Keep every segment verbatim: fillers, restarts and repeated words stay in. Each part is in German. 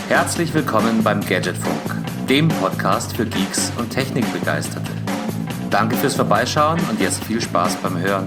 Herzlich willkommen beim Gadgetfunk, dem Podcast für Geeks und Technikbegeisterte. Danke fürs Vorbeischauen und jetzt viel Spaß beim Hören.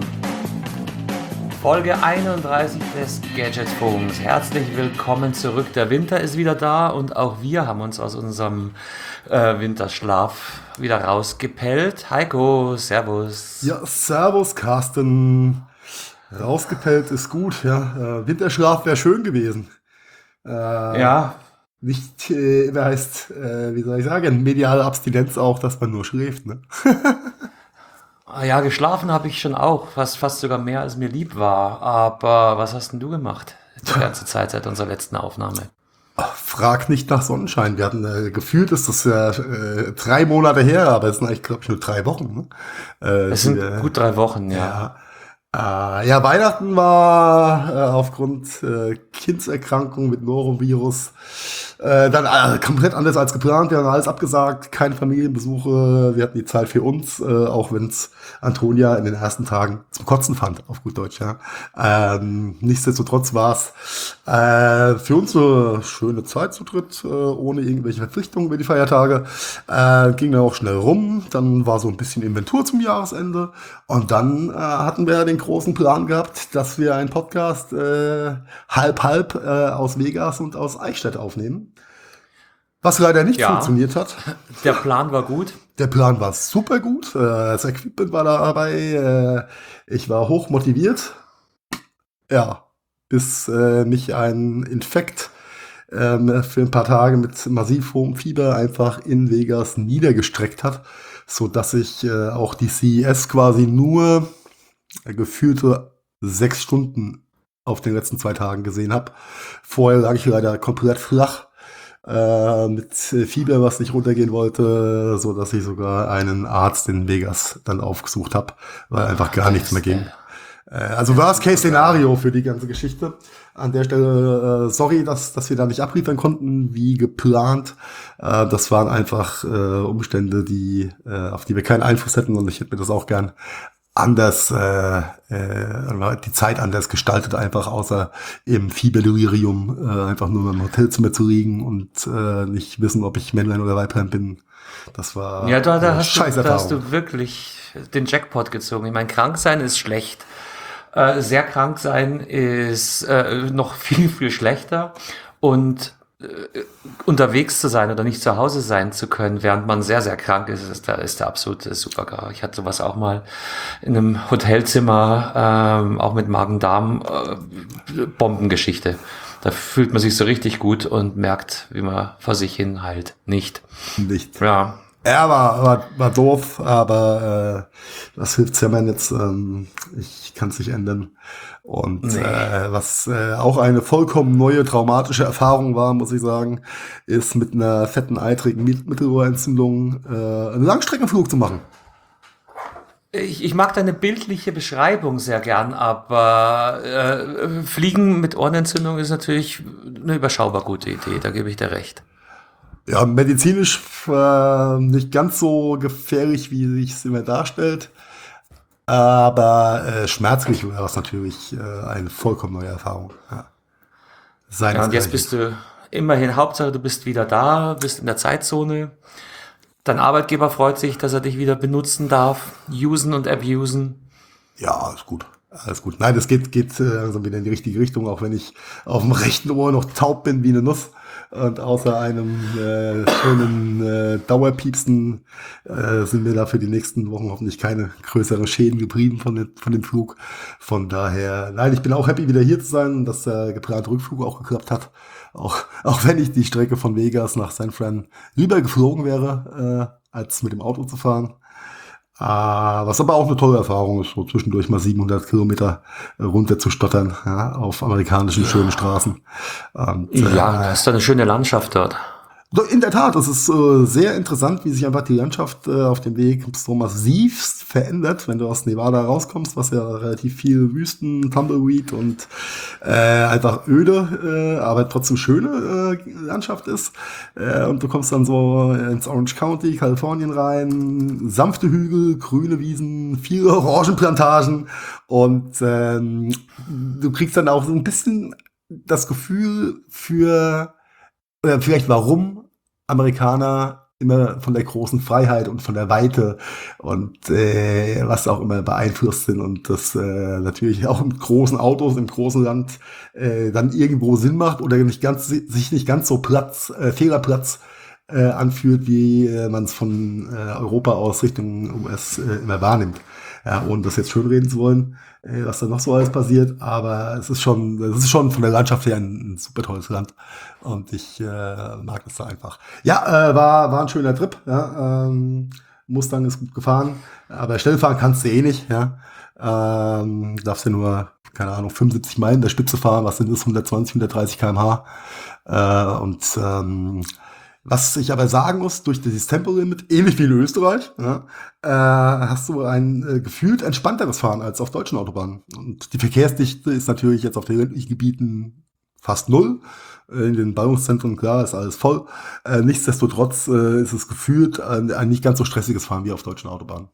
Folge einunddreißig des Gadgetfunks. Herzlich willkommen zurück. Der Winter ist wieder da und auch wir haben uns aus unserem äh, Winterschlaf wieder rausgepellt. Heiko, servus. Ja, servus Carsten. Rausgepellt ist gut, ja. Äh, Winterschlaf wäre schön gewesen. Äh, ja. Nicht, äh, wer heißt, äh, wie soll ich sagen, mediale Abstinenz auch, dass man nur schläft, ne? Ja, geschlafen habe ich schon auch, fast, fast sogar mehr als mir lieb war. Aber was hast denn du gemacht die ganze Zeit seit unserer letzten Aufnahme? Ach, frag nicht nach Sonnenschein. Wir hatten äh, gefühlt, ist das ja äh, drei Monate her, aber es sind eigentlich, glaube ich, nur drei Wochen. Ne? Äh, es sind die, gut drei Wochen, ja. ja. Äh, ja, Weihnachten war äh, aufgrund äh, Kindserkrankung mit Norovirus äh, dann äh, komplett anders als geplant. Wir haben alles abgesagt, keine Familienbesuche. Wir hatten die Zeit für uns, äh, auch wenn es Antonia in den ersten Tagen zum Kotzen fand, auf gut Deutsch. Ja. Ähm, nichtsdestotrotz war es äh, für uns eine schöne Zeit zu dritt, äh, ohne irgendwelche Verpflichtungen über die Feiertage. Äh, ging dann auch schnell rum. Dann war so ein bisschen Inventur zum Jahresende. Und dann äh, hatten wir den großen Plan gehabt, dass wir einen Podcast äh, halb-halb äh, aus Vegas und aus Eichstätt aufnehmen. Was leider nicht ja, funktioniert hat. Der Plan war gut. Der Plan war super gut. Äh, das Equipment war dabei. Äh, ich war hoch motiviert. Ja, bis äh, mich ein Infekt ähm, für ein paar Tage mit massiv hohem Fieber einfach in Vegas niedergestreckt hat, so dass ich äh, auch die C E S quasi nur äh, gefühlte sechs Stunden auf den letzten zwei Tagen gesehen habe. Vorher lag ich leider komplett flach. Äh, mit Fieber, was nicht runtergehen wollte, so dass ich sogar einen Arzt in Vegas dann aufgesucht habe, weil einfach gar nichts mehr ging. Äh, also Worst-Case-Szenario für die ganze Geschichte. An der Stelle, äh, sorry, dass, dass wir da nicht abliefern konnten, wie geplant. Äh, das waren einfach äh, Umstände, die, äh, auf die wir keinen Einfluss hätten, und ich hätte mir das auch gern anders, äh, äh, die Zeit anders gestaltet, einfach außer im Fieberdelirium, äh, einfach nur im Hotelzimmer zu liegen und äh, nicht wissen, ob ich Männlein oder Weiblein bin. Das war ja, da, da eine hast du, da Scheißerfahrung. hast du wirklich den Jackpot gezogen. Ich meine, krank sein ist schlecht. Äh, sehr krank sein ist äh, noch viel, viel schlechter. Und unterwegs zu sein oder nicht zu Hause sein zu können, während man sehr, sehr krank ist, ist der, ist der absolute Supergar. Ich hatte sowas auch mal in einem Hotelzimmer, ähm, auch mit Magen-Darm, äh, Bombengeschichte. Da fühlt man sich so richtig gut und merkt, wie man vor sich hin heilt. Nicht. Nicht. Ja. Er war, war, war doof, aber äh, das hilft ja man jetzt. Ähm, ich kann es nicht ändern. Und nee. äh, was äh, auch eine vollkommen neue traumatische Erfahrung war, muss ich sagen, ist mit einer fetten eitrigen Mittelohrentzündung äh, einen Langstreckenflug zu machen. Ich, ich mag deine bildliche Beschreibung sehr gern, aber äh, Fliegen mit Ohrenentzündung ist natürlich eine überschaubar gute Idee, da gebe ich dir recht. Ja, medizinisch äh, nicht ganz so gefährlich, wie sich es immer darstellt. Aber äh, schmerzlich war das natürlich äh, eine vollkommen neue Erfahrung. Ja, ja, und jetzt bist du immerhin, Hauptsache du bist wieder da, bist in der Zeitzone. Dein Arbeitgeber freut sich, dass er dich wieder benutzen darf, usen und abusen. Ja, alles gut. Alles gut. Nein, das geht, geht äh, also wieder in die richtige Richtung, auch wenn ich auf dem rechten Ohr noch taub bin wie eine Nuss. Und außer einem äh, schönen äh, Dauerpiepsen äh, sind mir da für die nächsten Wochen hoffentlich keine größeren Schäden geblieben von, den, von dem Flug. Von daher, nein, ich bin auch happy, wieder hier zu sein, dass der geplante Rückflug auch geklappt hat. Auch, auch wenn ich die Strecke von Vegas nach San Fran lieber geflogen wäre, äh, als mit dem Auto zu fahren. Uh, was aber auch eine tolle Erfahrung ist, so zwischendurch mal siebenhundert Kilometer runter zu stottern, ja, auf amerikanischen schönen Straßen. Und, ja, äh, das ist doch eine schöne Landschaft dort. In der Tat, es ist äh, sehr interessant, wie sich einfach die Landschaft äh, auf dem Weg so massivst verändert, wenn du aus Nevada rauskommst, was ja relativ viel Wüsten, Tumbleweed und äh, einfach öde, äh, aber trotzdem schöne äh, Landschaft ist. Äh, und du kommst dann so ins Orange County, Kalifornien rein, sanfte Hügel, grüne Wiesen, viele Orangenplantagen und ähm, du kriegst dann auch so ein bisschen das Gefühl für oder vielleicht warum Amerikaner immer von der großen Freiheit und von der Weite und äh, was auch immer beeinflusst sind und das äh, natürlich auch mit großen Autos im großen Land äh, dann irgendwo Sinn macht oder nicht ganz, sich nicht ganz so Platz, äh, Fehlerplatz äh, anfühlt, wie äh, man es von äh, Europa aus Richtung U S äh, immer wahrnimmt. Ja, ohne das jetzt schönreden zu wollen, äh, was da noch so alles passiert, aber es ist schon, es ist schon von der Landschaft her ein, ein super tolles Land und ich äh, mag das da einfach. Ja, äh, war war ein schöner Trip. Ja, ähm, Mustang ist gut gefahren, aber schnell fahren kannst du eh nicht. Ja, ähm, darfst ja nur keine Ahnung fünfundsiebzig Meilen der Spitze fahren, was sind das hundertzwanzig, hundertdreißig Kilometer pro Stunde äh, und ähm, was ich aber sagen muss, durch dieses Tempolimit, ähnlich wie in Österreich, ja, äh, hast du ein äh, gefühlt entspannteres Fahren als auf deutschen Autobahnen. Und die Verkehrsdichte ist natürlich jetzt auf den ländlichen Gebieten fast null. Äh, in den Ballungszentren, klar, ist alles voll. Äh, nichtsdestotrotz äh, ist es gefühlt ein, ein nicht ganz so stressiges Fahren wie auf deutschen Autobahnen.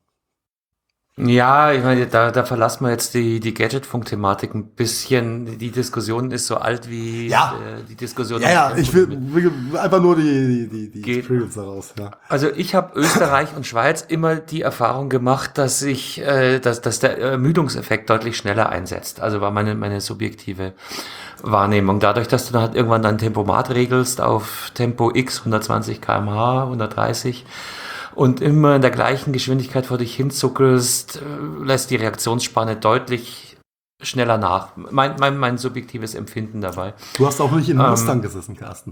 Ja, ich meine, da, da verlassen wir jetzt die, die Gadget-Funk-Thematik ein bisschen. Die Diskussion ist so alt wie Ja. äh, die Diskussion. Ja, ja, um ich will, Tempolimit. will einfach nur die, die, die Geht. Experience daraus. Ja. Also ich habe Österreich und Schweiz immer die Erfahrung gemacht, dass ich, äh, dass, dass der Ermüdungseffekt deutlich schneller einsetzt. Also war meine, meine subjektive Wahrnehmung. Dadurch, dass du dann halt irgendwann dein Tempomat regelst auf Tempo X, hundertzwanzig Kilometer pro Stunde, hundertdreißig und immer in der gleichen Geschwindigkeit vor dich hinzuckelst, äh, lässt die Reaktionsspanne deutlich schneller nach. Mein, mein, mein subjektives Empfinden dabei. Du hast auch nicht in einem Ähm, Mustang gesessen, Carsten.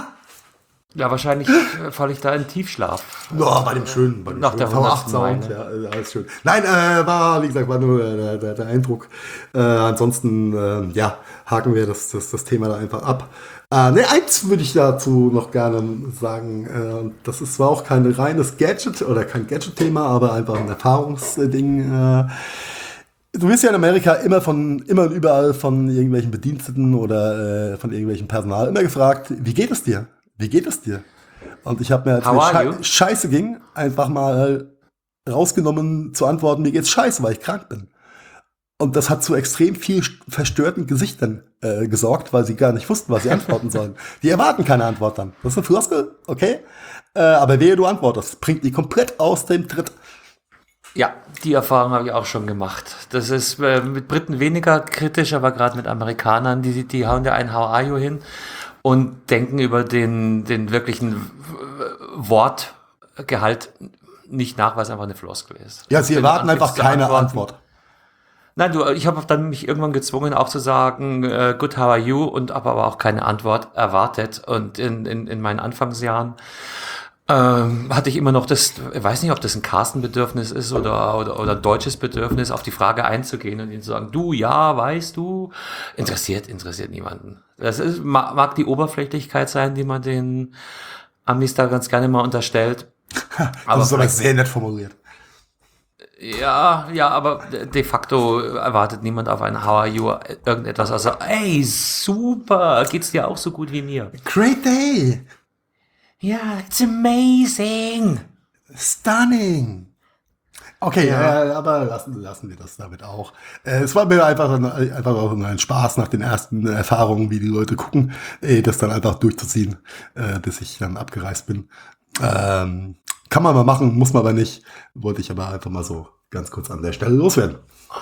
Ja, wahrscheinlich äh, falle ich da in Tiefschlaf. Ja, bei dem schönen, bei dem Nach der schönen V acht hundertsten Sound, Meile. ja, äh, alles schön. Nein, äh, war, wie gesagt, war nur der, der, der Eindruck. Äh, ansonsten, äh, ja, haken wir das, das, das Thema da einfach ab. Äh, ne, eins würde ich dazu noch gerne sagen. Äh, das ist zwar auch kein reines Gadget oder kein Gadget-Thema, aber einfach ein Erfahrungsding. Äh, Du wirst ja in Amerika immer von, immer und überall von irgendwelchen Bediensteten oder äh, von irgendwelchen Personal immer gefragt, wie geht es dir? Wie geht es dir? Und ich habe mir, als How mir are schei you? scheiße ging, einfach mal rausgenommen zu antworten, mir geht's scheiße, weil ich krank bin. Und das hat zu extrem viel verstörten Gesichtern äh, gesorgt, weil sie gar nicht wussten, was sie antworten sollen. Die erwarten keine Antwort dann. Das ist eine Floskel, okay? Äh, aber wehe, du antwortest, bringt die komplett aus dem Tritt. Ja, die Erfahrung habe ich auch schon gemacht. Das ist äh, mit Briten weniger kritisch, aber gerade mit Amerikanern, die, die hauen ja ein How are you hin und denken über den, den wirklichen äh, Wortgehalt nicht nach, was einfach eine Floskel ist. Ja, sie Wenn du erwarten einfach anfängst zu keine antworten- Antwort. Nein, du, ich habe dann mich irgendwann gezwungen, auch zu sagen, äh, good, how are you? Und habe aber auch keine Antwort erwartet. Und in, in, in meinen Anfangsjahren ähm, hatte ich immer noch das, ich weiß nicht, ob das ein Carsten-Bedürfnis ist oder, oder, oder ein deutsches Bedürfnis, auf die Frage einzugehen und ihnen zu sagen, du, ja, weißt du, interessiert, interessiert niemanden. Das ist, mag, mag die Oberflächlichkeit sein, die man den Amis da ganz gerne mal unterstellt. Das ist aber vielleicht- sehr nett formuliert. Ja, ja, aber de facto erwartet niemand auf ein How are you irgendetwas. Also, ey, super, geht's dir auch so gut wie mir? Great day! Ja, it's amazing. Stunning! Okay, Ja. äh, aber lassen, lassen wir das damit auch. Äh, es war mir einfach, ein, einfach auch ein Spaß nach den ersten Erfahrungen, wie die Leute gucken, äh, das dann einfach durchzuziehen, äh, bis ich dann abgereist bin. Ähm, kann man mal machen, muss man aber nicht. Wollte ich aber einfach mal so ganz kurz an der Stelle loswerden.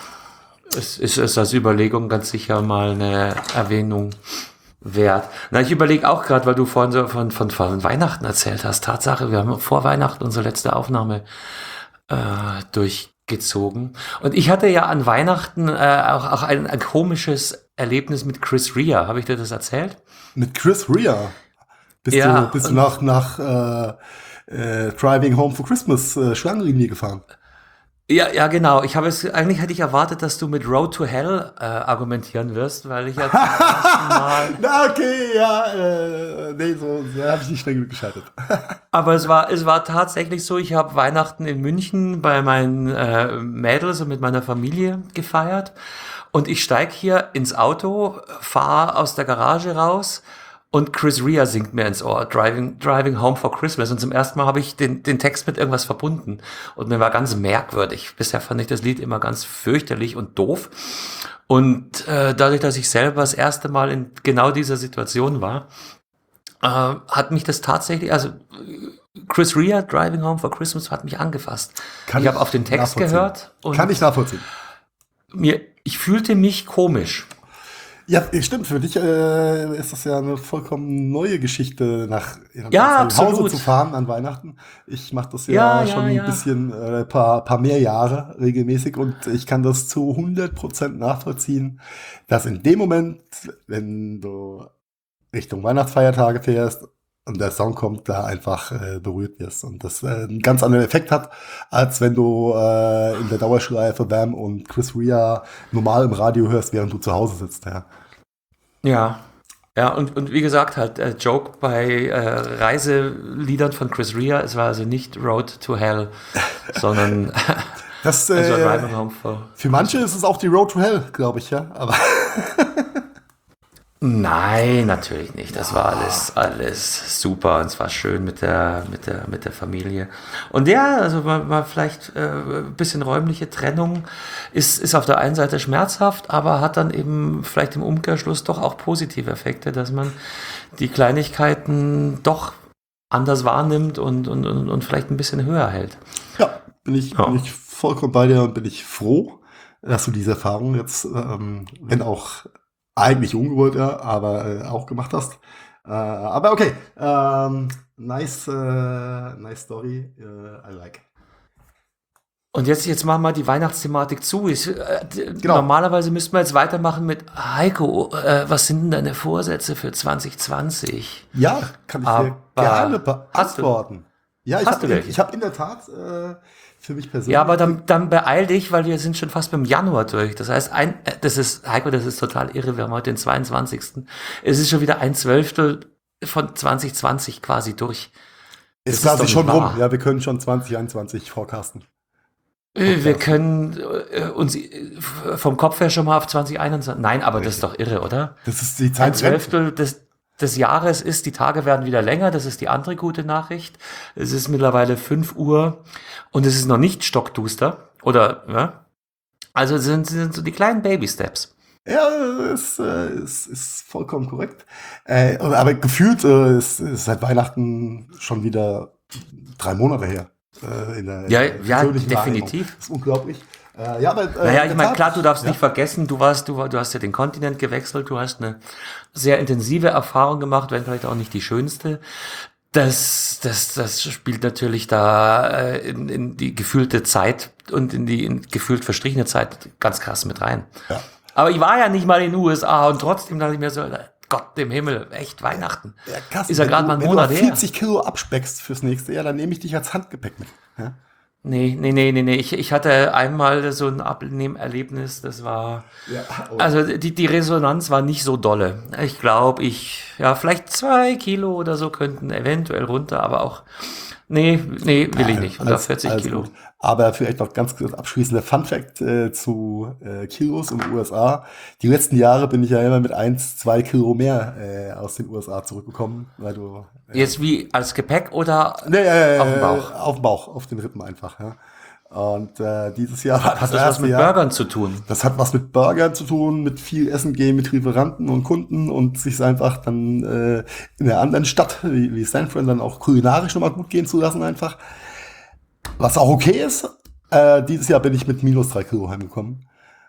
Es ist es als Überlegung ganz sicher mal eine Erwähnung wert. Na, ich überlege auch gerade, weil du vorhin so von, von, von Weihnachten erzählt hast. Tatsache, wir haben vor Weihnachten unsere letzte Aufnahme äh, durchgezogen. Und ich hatte ja an Weihnachten äh, auch, auch ein, ein komisches Erlebnis mit Chris Rea. Habe ich dir das erzählt? Mit Chris Rea. Bist Ja, du, bist du und- nach, nach äh, äh, Driving Home for Christmas äh, Schlangenlinie gefahren? Ja, ja, genau. Ich habe es, eigentlich hätte ich erwartet, dass du mit Road to Hell äh, argumentieren wirst, weil ich ja zum ersten Mal, Na, okay, ja, äh, nee, so, so habe ich nicht schnell genug geschaltet. aber es war, es war tatsächlich so, ich habe Weihnachten in München bei meinen äh, Mädels und mit meiner Familie gefeiert und ich steig hier ins Auto, fahre aus der Garage raus und Chris Rea singt mir ins Ohr, Driving, Driving Home for Christmas. Und zum ersten Mal habe ich den, den Text mit irgendwas verbunden. Und mir war ganz merkwürdig. Bisher fand ich das Lied immer ganz fürchterlich und doof. Und äh, dadurch, dass ich selber das erste Mal in genau dieser Situation war, äh, hat mich das tatsächlich, also Chris Rea, Driving Home for Christmas, hat mich angefasst. Kann ich habe auf den Text gehört und Kann ich nachvollziehen. mir, ich fühlte mich komisch. Ja, stimmt. Für dich äh, ist das ja eine vollkommen neue Geschichte, nach Ja, nach Hause absolut. zu fahren an Weihnachten. Ich mache das Ja, ja, ja, schon ein ja. bisschen, äh, paar, paar mehr Jahre regelmäßig und ich kann das zu hundert Prozent nachvollziehen, dass in dem Moment, wenn du Richtung Weihnachtsfeiertage fährst und der Song kommt, da einfach äh, berührt wirst und das äh, einen ganz anderen Effekt hat, als wenn du äh, in der Dauerschleife Bam und Chris Rea normal im Radio hörst, während du zu Hause sitzt. Ja. Ja. Ja, und, und wie gesagt, halt, äh, Joke bei äh, Reiseliedern von Chris Rea, es war also nicht Road to Hell, sondern Das, also äh, Driving Home for. für manche ist es auch die Road to Hell, glaube ich, ja. Aber Nein, natürlich nicht. Das war alles, alles super und es war schön mit der, mit der, mit der Familie. Und ja, also mal, mal vielleicht äh, ein bisschen räumliche Trennung ist, ist auf der einen Seite schmerzhaft, aber hat dann eben vielleicht im Umkehrschluss doch auch positive Effekte, dass man die Kleinigkeiten doch anders wahrnimmt und, und, und, und vielleicht ein bisschen höher hält. ja, bin ich, Ja. bin ich vollkommen bei dir und bin ich froh, dass du diese Erfahrung jetzt, ähm, wenn auch eigentlich ungewollt, ja, aber äh, auch gemacht hast. Äh, aber okay, ähm, nice, äh, nice story, äh, I like. Und jetzt, jetzt machen wir die Weihnachtsthematik zu. Ich, äh, d- Genau. Normalerweise müssten wir jetzt weitermachen mit Heiko, äh, was sind denn deine Vorsätze für zwanzig zwanzig? Ja, kann ich dir Aber gerne hast du- beantworten. Ja, ich hast habe du in, welche? ich hab in der Tat äh, für mich persönlich. Ja, aber dann, dann beeil dich, weil wir sind schon fast beim Januar durch. Das heißt, ein, äh, das ist, Heiko, das ist total irre. Wir haben heute den zweiundzwanzigsten Es ist schon wieder ein Zwölftel von zwanzig zwanzig quasi durch. ist das ist quasi doch schon nicht rum. wahr. Ja, wir können schon zwanzig einundzwanzig forecasten. Äh, Wir können äh, uns äh, vom Kopf her schon mal auf zwanzig einundzwanzig Nein, aber das ist doch irre, oder? Das ist die Ein Zeit. rennt. Zwölftel des, des Jahres ist, die Tage werden wieder länger, das ist die andere gute Nachricht. Es ist mittlerweile fünf Uhr und es ist noch nicht stockduster, oder, ja? Also es sind, sind so die kleinen Baby-Steps. Ja, ist, äh, ist, ist vollkommen korrekt. Äh, aber gefühlt äh, ist, ist seit Weihnachten schon wieder drei Monate her. Äh, in der, Ja, in der ja, persönlichen definitiv. Wahrnehmung. Das ist unglaublich. Äh, ja, aber, äh, Naja, in ich der meine, Tat, klar, du darfst ja. nicht vergessen, du warst, du, war- du hast ja den Kontinent gewechselt, du hast eine sehr intensive Erfahrung gemacht, wenn vielleicht auch nicht die schönste. Das, das, das spielt natürlich da äh, in, in die gefühlte Zeit und in die in gefühlt verstrichene Zeit ganz krass mit rein. Ja. Aber ich war ja nicht mal in den U S A und trotzdem dachte ich mir so, Gott im Himmel, echt Weihnachten. Ja, krass, Ist ja wenn gerade du- mal ein wenn Monat du her. vierzig Kilo abspeckst fürs nächste Jahr, dann nehme ich dich als Handgepäck mit. Ja? Nee, nee, nee, nee, nee. Ich, ich hatte einmal so ein Abnehmerlebnis, das war. Ja, oh. Also die, die Resonanz war nicht so dolle. Ich glaube, ich, ja, vielleicht zwei Kilo oder so könnten eventuell runter, aber auch, nee, nee, will ich nicht. Unter Alles- vierzig alles Kilo. gut. Aber vielleicht noch ganz kurz abschließender Funfact äh, zu äh, Kilos in den U S A. Die letzten Jahre bin ich ja immer mit eins, zwei Kilo mehr äh, aus den U S A zurückgekommen, weil du äh, Jetzt wie als Gepäck oder nee, äh, auf dem Bauch? Auf dem Bauch, auf den Rippen einfach. Ja. Und äh, dieses Jahr war Hat das was erste mit Jahr, Burgern zu tun? Das hat was mit Burgern zu tun, mit viel Essen gehen mit Lieferanten und Kunden und sich einfach dann äh, in einer anderen Stadt wie, wie San Fran dann auch kulinarisch nochmal gut gehen zu lassen einfach. Was auch okay ist. Äh, dieses Jahr bin ich mit minus drei Kilo heimgekommen.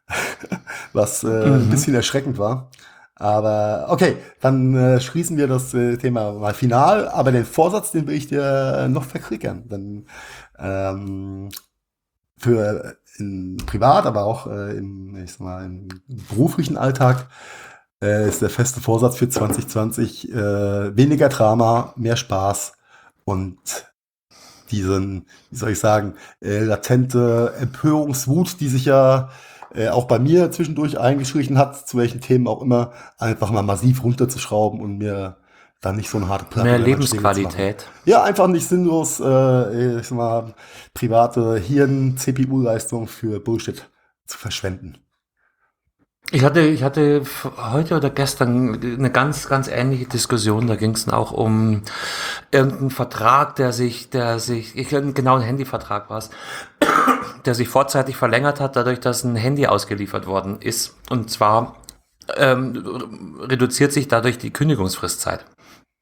Was äh, ein bisschen erschreckend war. Aber okay, dann äh, schließen wir das äh, Thema mal final. Aber den Vorsatz, den will ich dir äh, noch verklickern. Denn ähm, für in privat, aber auch äh, im, ich sag mal, im beruflichen Alltag äh, ist der feste Vorsatz für zwanzig zwanzig äh, weniger Drama, mehr Spaß und diesen, wie soll ich sagen, äh, latente Empörungswut, die sich ja äh, auch bei mir zwischendurch eingeschlichen hat, zu welchen Themen auch immer, einfach mal massiv runterzuschrauben und mir dann nicht so eine harte Platte Mehr in der Wand stehen zu machen. Lebensqualität. Ja, einfach nicht sinnlos, äh, ich sag mal, private Hirn-C P U-Leistung für Bullshit zu verschwenden. Ich hatte, ich hatte f- heute oder gestern eine ganz, ganz ähnliche Diskussion. Da ging es dann auch um irgendeinen Vertrag, der sich, der sich, ich genau ein Handyvertrag war es, der sich vorzeitig verlängert hat, dadurch, dass ein Handy ausgeliefert worden ist. Und zwar ähm, reduziert sich dadurch die Kündigungsfristzeit.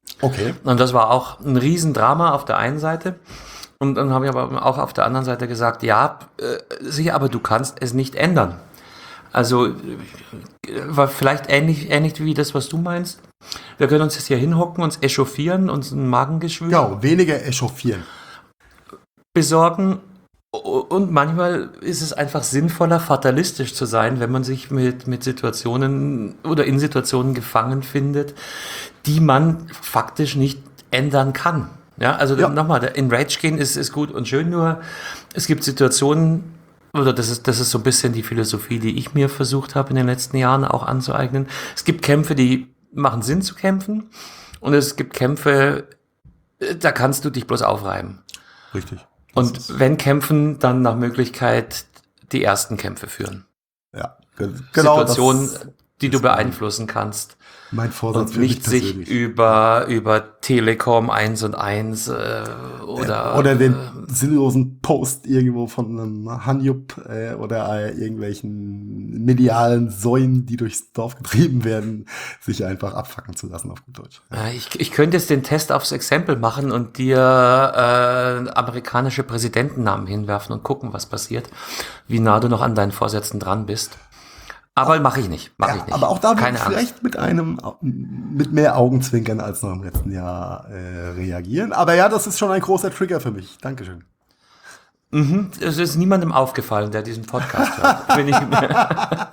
Okay. Und das war auch ein Riesendrama auf der einen Seite. Und dann habe ich aber auch auf der anderen Seite gesagt, ja, äh, sicher, aber du kannst es nicht ändern. Also äh, war vielleicht ähnlich, ähnlich wie das, was du meinst. Wir können uns jetzt hier hinhocken, uns echauffieren, uns ein Magengeschwür Genau, weniger echauffieren. besorgen. Und manchmal ist es einfach sinnvoller, fatalistisch zu sein, wenn man sich mit, mit Situationen oder in Situationen gefangen findet, die man faktisch nicht ändern kann. Ja, also Ja. nochmal, in Rage gehen ist, ist gut und schön, nur es gibt Situationen, oder das ist, das ist so ein bisschen die Philosophie, die ich mir versucht habe in den letzten Jahren auch anzueignen. Es gibt Kämpfe, die machen Sinn zu kämpfen, und es gibt Kämpfe, da kannst du dich bloß aufreiben. Richtig. Und wenn kämpfen, dann nach Möglichkeit die ersten Kämpfe führen. Ja, ge- genau. Situationen, das die du ist mein- beeinflussen kannst. Mein Vorsatz Und für mich nicht sich persönlich. über, über Telekom eins und eins äh, oder, Oder den äh, sinnlosen Post irgendwo von einem Hanjup äh, oder äh, irgendwelchen medialen Säulen, die durchs Dorf getrieben werden, sich einfach abfacken zu lassen, auf gut Deutsch. äh, ich, ich könnte jetzt den Test aufs Exempel machen und dir äh, amerikanische Präsidentennamen hinwerfen und gucken, was passiert, wie nah du noch an deinen Vorsätzen dran bist. Aber mache ich nicht, mache Ja, ich nicht. aber auch da würde Keine ich Angst. vielleicht mit einem, mit mehr Augenzwinkern als noch im letzten Jahr äh, reagieren. Aber ja, das ist schon ein großer Trigger für mich. Dankeschön. Mhm, es ist niemandem aufgefallen, der diesen Podcast hört. Bin ich mir.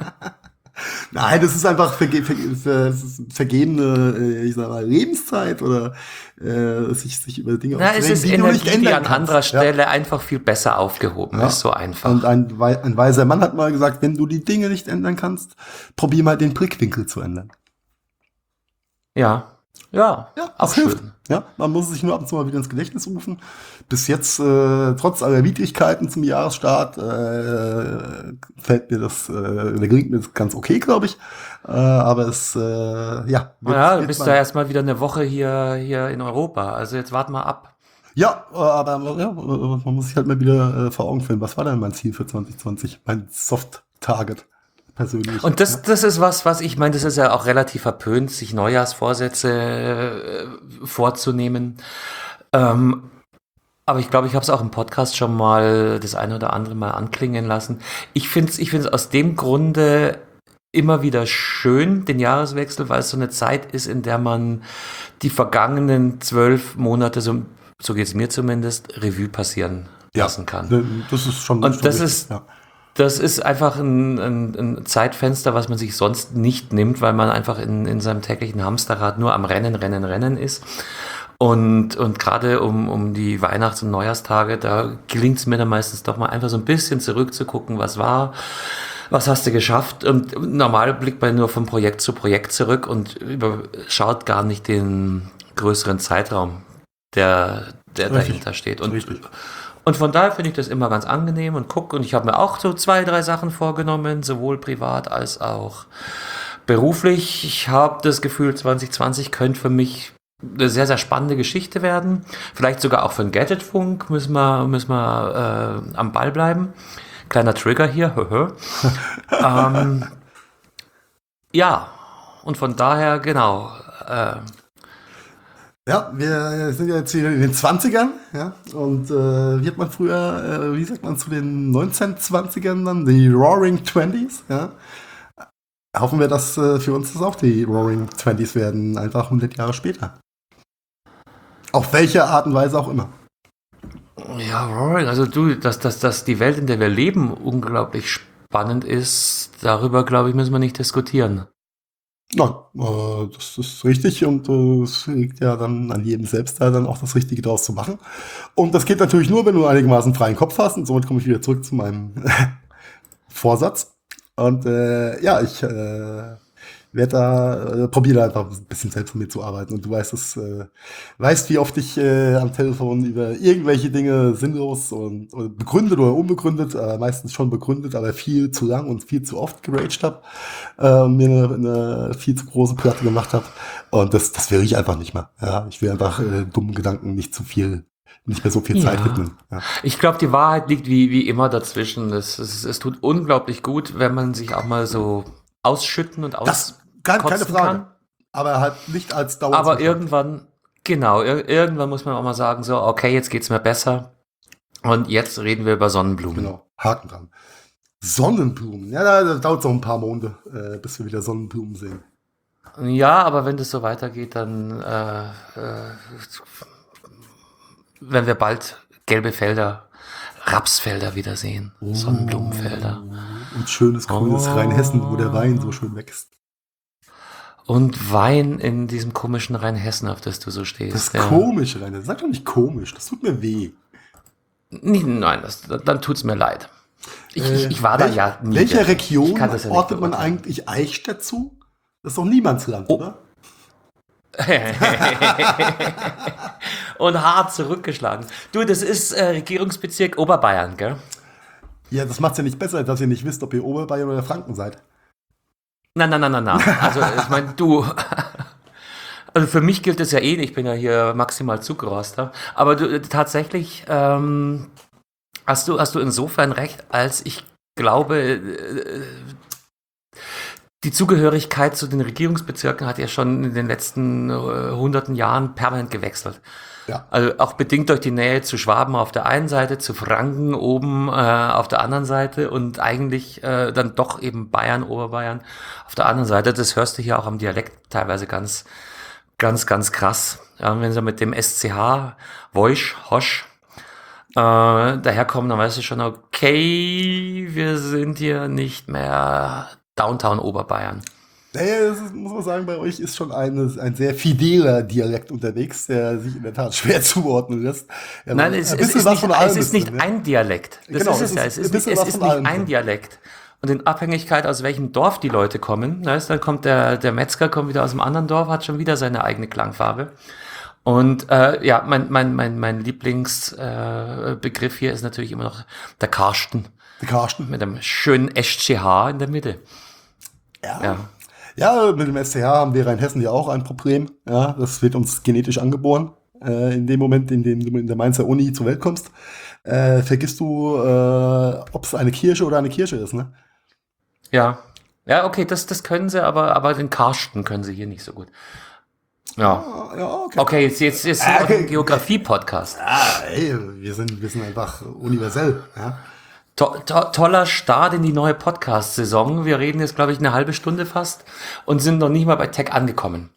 Nein, das ist einfach verge ver ver vergebene, äh, ich sag mal, Lebenszeit oder äh, sich, sich über Dinge Na, es ist die du nicht Energie, die ändern an kannst. anderer Ja. Stelle einfach viel besser aufgehoben Ja. ist, so einfach. Und ein, wei- ein weiser Mann hat mal gesagt, wenn du die Dinge nicht ändern kannst, probier mal den Blickwinkel zu ändern. Ja, ja, Ja, auch das hilft. schön. Ja, man muss sich nur ab und zu mal wieder ins Gedächtnis rufen. Bis jetzt, äh, trotz aller Widrigkeiten zum Jahresstart, äh, fällt mir das, äh, der gelingt mir das ganz okay, glaube ich. Äh, aber es, äh, ja. wird- Ja, du wird bist man- da erstmal wieder eine Woche hier, hier in Europa. Also jetzt wart mal ab. Ja, äh, aber ja, man muss sich halt mal wieder äh, vor Augen führen. Was war denn mein Ziel für zwanzig zwanzig? Mein Soft-Target persönlich. Und das, ja. das ist was, was ich meine, das ist ja auch relativ verpönt, sich Neujahrsvorsätze äh, vorzunehmen. Ähm, aber ich glaube, ich habe es auch im Podcast schon mal das eine oder andere Mal anklingen lassen. Ich finde es ich find's aus dem Grunde immer wieder schön, den Jahreswechsel, weil es so eine Zeit ist, in der man die vergangenen zwölf Monate, so, so geht es mir zumindest, Revue passieren lassen kann. Das ist schon. Und schon das richtig, ist- ja. Das ist einfach ein, ein, ein Zeitfenster, was man sich sonst nicht nimmt, weil man einfach in, in seinem täglichen Hamsterrad nur am Rennen, Rennen, Rennen ist. Und, und gerade um, um die Weihnachts- und Neujahrstage, da gelingt es mir dann meistens doch mal einfach so ein bisschen zurückzugucken, was war, was hast du geschafft. Und normal blickt man nur von Projekt zu Projekt zurück und überschaut gar nicht den größeren Zeitraum, der, der Richtig. dahinter steht. Und Richtig. Und von daher finde ich das immer ganz angenehm und guck. Und ich habe mir auch so zwei, drei Sachen vorgenommen, sowohl privat als auch beruflich. Ich habe das Gefühl, zwanzig zwanzig könnte für mich eine sehr, sehr spannende Geschichte werden. Vielleicht sogar auch für den Gadgetfunk müssen wir, müssen wir äh, am Ball bleiben. Kleiner Trigger hier. ähm, ja, und von daher, genau. Äh, Ja, wir sind ja jetzt hier in den zwanzigern, ja, und äh, wie hat man früher, äh, wie sagt man zu den neunzehnhundertzwanzigern dann, die Roaring Twenties, ja. Hoffen wir, dass äh, für uns das auch die Roaring Twenties werden, einfach hundert Jahre später. Auf welche Art und Weise auch immer. Ja, Roaring, also du, dass, dass, dass die Welt, in der wir leben, unglaublich spannend ist, darüber, glaube ich, müssen wir nicht diskutieren. Nein, äh, das ist richtig und äh, es liegt ja dann an jedem selbst da dann auch das Richtige draus zu machen. Und das geht natürlich nur, wenn du einigermaßen freien Kopf hast und somit komme ich wieder zurück zu meinem Vorsatz. Und äh, ja, ich äh, werde da, äh, probiere da einfach ein bisschen selbst mit mir zu arbeiten. Und du weißt es, äh, weißt, wie oft ich äh, am Telefon über irgendwelche Dinge sinnlos und oder begründet oder unbegründet, äh, meistens schon begründet, aber viel zu lang und viel zu oft geraged habe, äh, mir eine, eine viel zu große Platte gemacht habe. Und das, das will ich einfach nicht mehr. Ja, ich will einfach äh, dummen Gedanken nicht zu viel, nicht mehr so viel Zeit Ja. widmen. Ja. Ich glaube, die Wahrheit liegt wie, wie immer dazwischen. Es, es, es tut unglaublich gut, wenn man sich auch mal so ausschütten und Das, auskotzen keine, keine Frage. kann. Aber halt nicht als Dauer. Aber irgendwann, Genau, ir irgendwann muss man auch mal sagen, so, okay, jetzt geht's mir besser. Und jetzt reden wir über Sonnenblumen. Genau, Haken dran. Sonnenblumen. Ja, da, da dauert es noch ein paar Monate, äh, bis wir wieder Sonnenblumen sehen. Ja, aber wenn das so weitergeht, dann äh, äh, werden wir bald gelbe Felder, Rapsfelder wiedersehen, Oh. Sonnenblumenfelder. Und schönes grünes Oh. Rheinhessen, wo der Wein so schön wächst. Und Wein in diesem komischen Rheinhessen, auf das du so stehst. Das ist ja. komisch, Rainer. Sag doch nicht komisch, das tut mir weh. Nee, nein, das, dann tut's mir leid. Ich, Äh, ich, ich war welch, da ja nie. Welcher Ich Region kann das ja nicht ordnet man beurteilen. eigentlich Eichstätt zu? Das ist doch Niemandsland, Oh. oder? Und hart zurückgeschlagen. Du, das ist äh, Regierungsbezirk Oberbayern, gell? Ja, das macht's ja nicht besser, dass ihr nicht wisst, ob ihr Oberbayern oder Franken seid. Nein, nein, nein, nein, nein. Also, ich meine, du. Also für mich gilt das ja eh nicht, ich bin ja hier maximal Zugroster. Aber du, tatsächlich ähm, hast du, hast du insofern recht, als ich glaube, äh, die Zugehörigkeit zu den Regierungsbezirken hat ja schon in den letzten äh, hunderten Jahren permanent gewechselt. Ja. Also auch bedingt durch die Nähe zu Schwaben auf der einen Seite, zu Franken oben äh, auf der anderen Seite und eigentlich äh, dann doch eben Bayern, Oberbayern auf der anderen Seite. Das hörst du hier auch am Dialekt teilweise ganz, ganz, ganz krass. Ja, wenn sie mit dem S C H, Woisch, Hosch, äh, daherkommen, dann weißt du schon, okay, wir sind hier nicht mehr Downtown Oberbayern. Naja, das ist, muss man sagen, bei euch ist schon eine, ein sehr fideler Dialekt unterwegs, der sich in der Tat schwer zuordnen lässt. Ja, Nein, es, ein es bisschen ist was nicht, von allem es ist nicht drin, ja. ein Dialekt. Das Genau, ist es es ja. ist Es ein ist, bisschen es was ist von nicht allem ein drin. Dialekt. Und in Abhängigkeit, aus welchem Dorf die Leute kommen, weißt, dann kommt der, der Metzger, kommt wieder aus einem anderen Dorf, hat schon wieder seine eigene Klangfarbe. Und äh, ja, mein, mein, mein, mein Lieblingsbegriff äh, Begriff hier ist natürlich immer noch der Karsten. Der Karsten. Mit einem schönen S C H in der Mitte. Ja. Ja. Ja, mit dem S C H haben wir in Hessen ja auch ein Problem. Ja, das wird uns genetisch angeboren. Äh, in dem Moment, in dem du in der Mainzer Uni zur Welt kommst, äh, vergisst du, äh, ob es eine Kirche oder eine Kirche ist, ne? Ja. Ja, okay, das, das können sie, aber, aber den Karsten können sie hier nicht so gut. Ja. Ah, ja, okay. Okay, jetzt, jetzt, jetzt Ah, sind wir okay. ein Geografie-Podcast. Ah, ey, wir sind, wir sind einfach universell. Ja? To to toller Start in die neue Podcast-Saison. Wir reden jetzt, glaube ich, eine halbe Stunde fast und sind noch nicht mal bei Tech angekommen.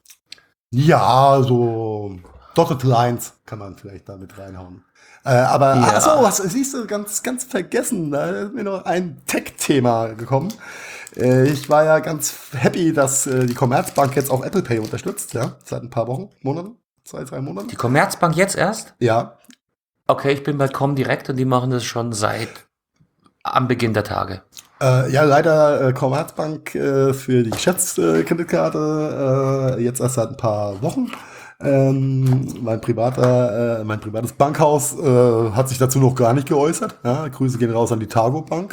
Ja, so Dotted Lines kann man vielleicht da mit reinhauen. Äh, aber, Ja. ach so, was siehst du, ganz, ganz vergessen, da ist mir noch ein Tech-Thema gekommen. Äh, ich war ja ganz happy, dass äh, die Commerzbank jetzt auch Apple Pay unterstützt, ja, seit ein paar Wochen, Monaten, zwei, drei Monaten. Die Commerzbank jetzt erst? Ja, Okay, ich bin bei Comdirect und die machen das schon seit am Beginn der Tage. Äh, ja, leider äh, Commerzbank äh, für die Geschäftskreditkarte äh, jetzt erst seit ein paar Wochen. Ähm, mein privater, äh, mein privates Bankhaus äh, hat sich dazu noch gar nicht geäußert. Ja, Grüße gehen raus an die Targo Bank.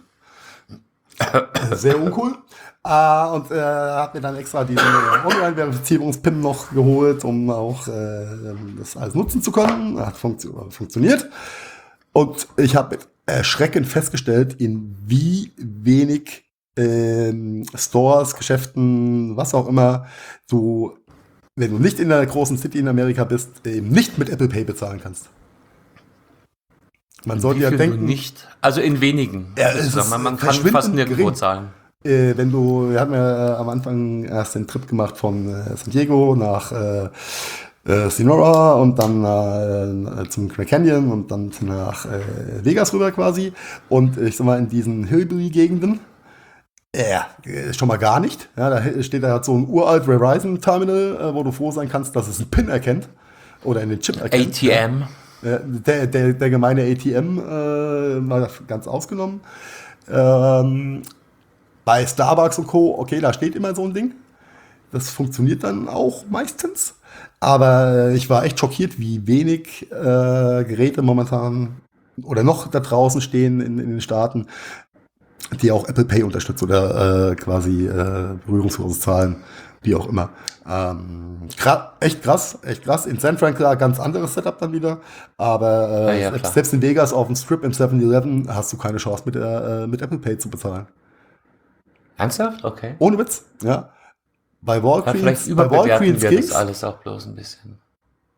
Sehr uncool. Äh, und äh, hat mir dann extra diesen äh, Online-Verifizierungspin noch geholt, um auch äh, das alles nutzen zu können. Hat funktio funktioniert. Und ich habe mit erschreckend festgestellt, in wie wenig ähm, Stores, Geschäften, was auch immer, du, wenn du nicht in einer großen City in Amerika bist, eben nicht mit Apple Pay bezahlen kannst. Man sollte Wie ja viel denken, du nicht, also in wenigen. Ja, es sozusagen. ist man, man kann verschwindend fast nirgendwo gering. zahlen. äh, wenn du, wir hatten ja äh, am Anfang erst den Trip gemacht von äh, San Diego nach äh, äh, Sonora und dann äh, zum Grand Canyon und dann nach äh, Vegas rüber quasi. Und ich sag mal, in diesen Hillbilly-Gegenden, ja, äh, schon mal gar nicht. Ja, da steht da so ein uralt Verizon-Terminal, äh, wo du froh sein kannst, dass es einen PIN erkennt oder einen Chip erkennt. A T M. Ja. Der, der, der gemeine A T M äh, mal ganz ausgenommen. Ähm, bei Starbucks und Co., okay, da steht immer so ein Ding. Das funktioniert dann auch meistens. Aber ich war echt schockiert, wie wenig äh, Geräte momentan oder noch da draußen stehen in, in den Staaten, die auch Apple Pay unterstützt oder äh, quasi äh, berührungsloses Zahlen, wie auch immer. Ähm, gra echt krass, echt krass. In San Fran klar, ganz anderes Setup dann wieder. Aber äh, Ja, ja, selbst, klar. selbst in Vegas auf dem Strip im seven eleven hast du keine Chance mit, äh, mit Apple Pay zu bezahlen. Ernsthaft? Okay. Ohne Witz, ja. Bei Ja, Walgreens, vielleicht bei überbewerten Walgreens wir ging's. das alles auch bloß ein bisschen.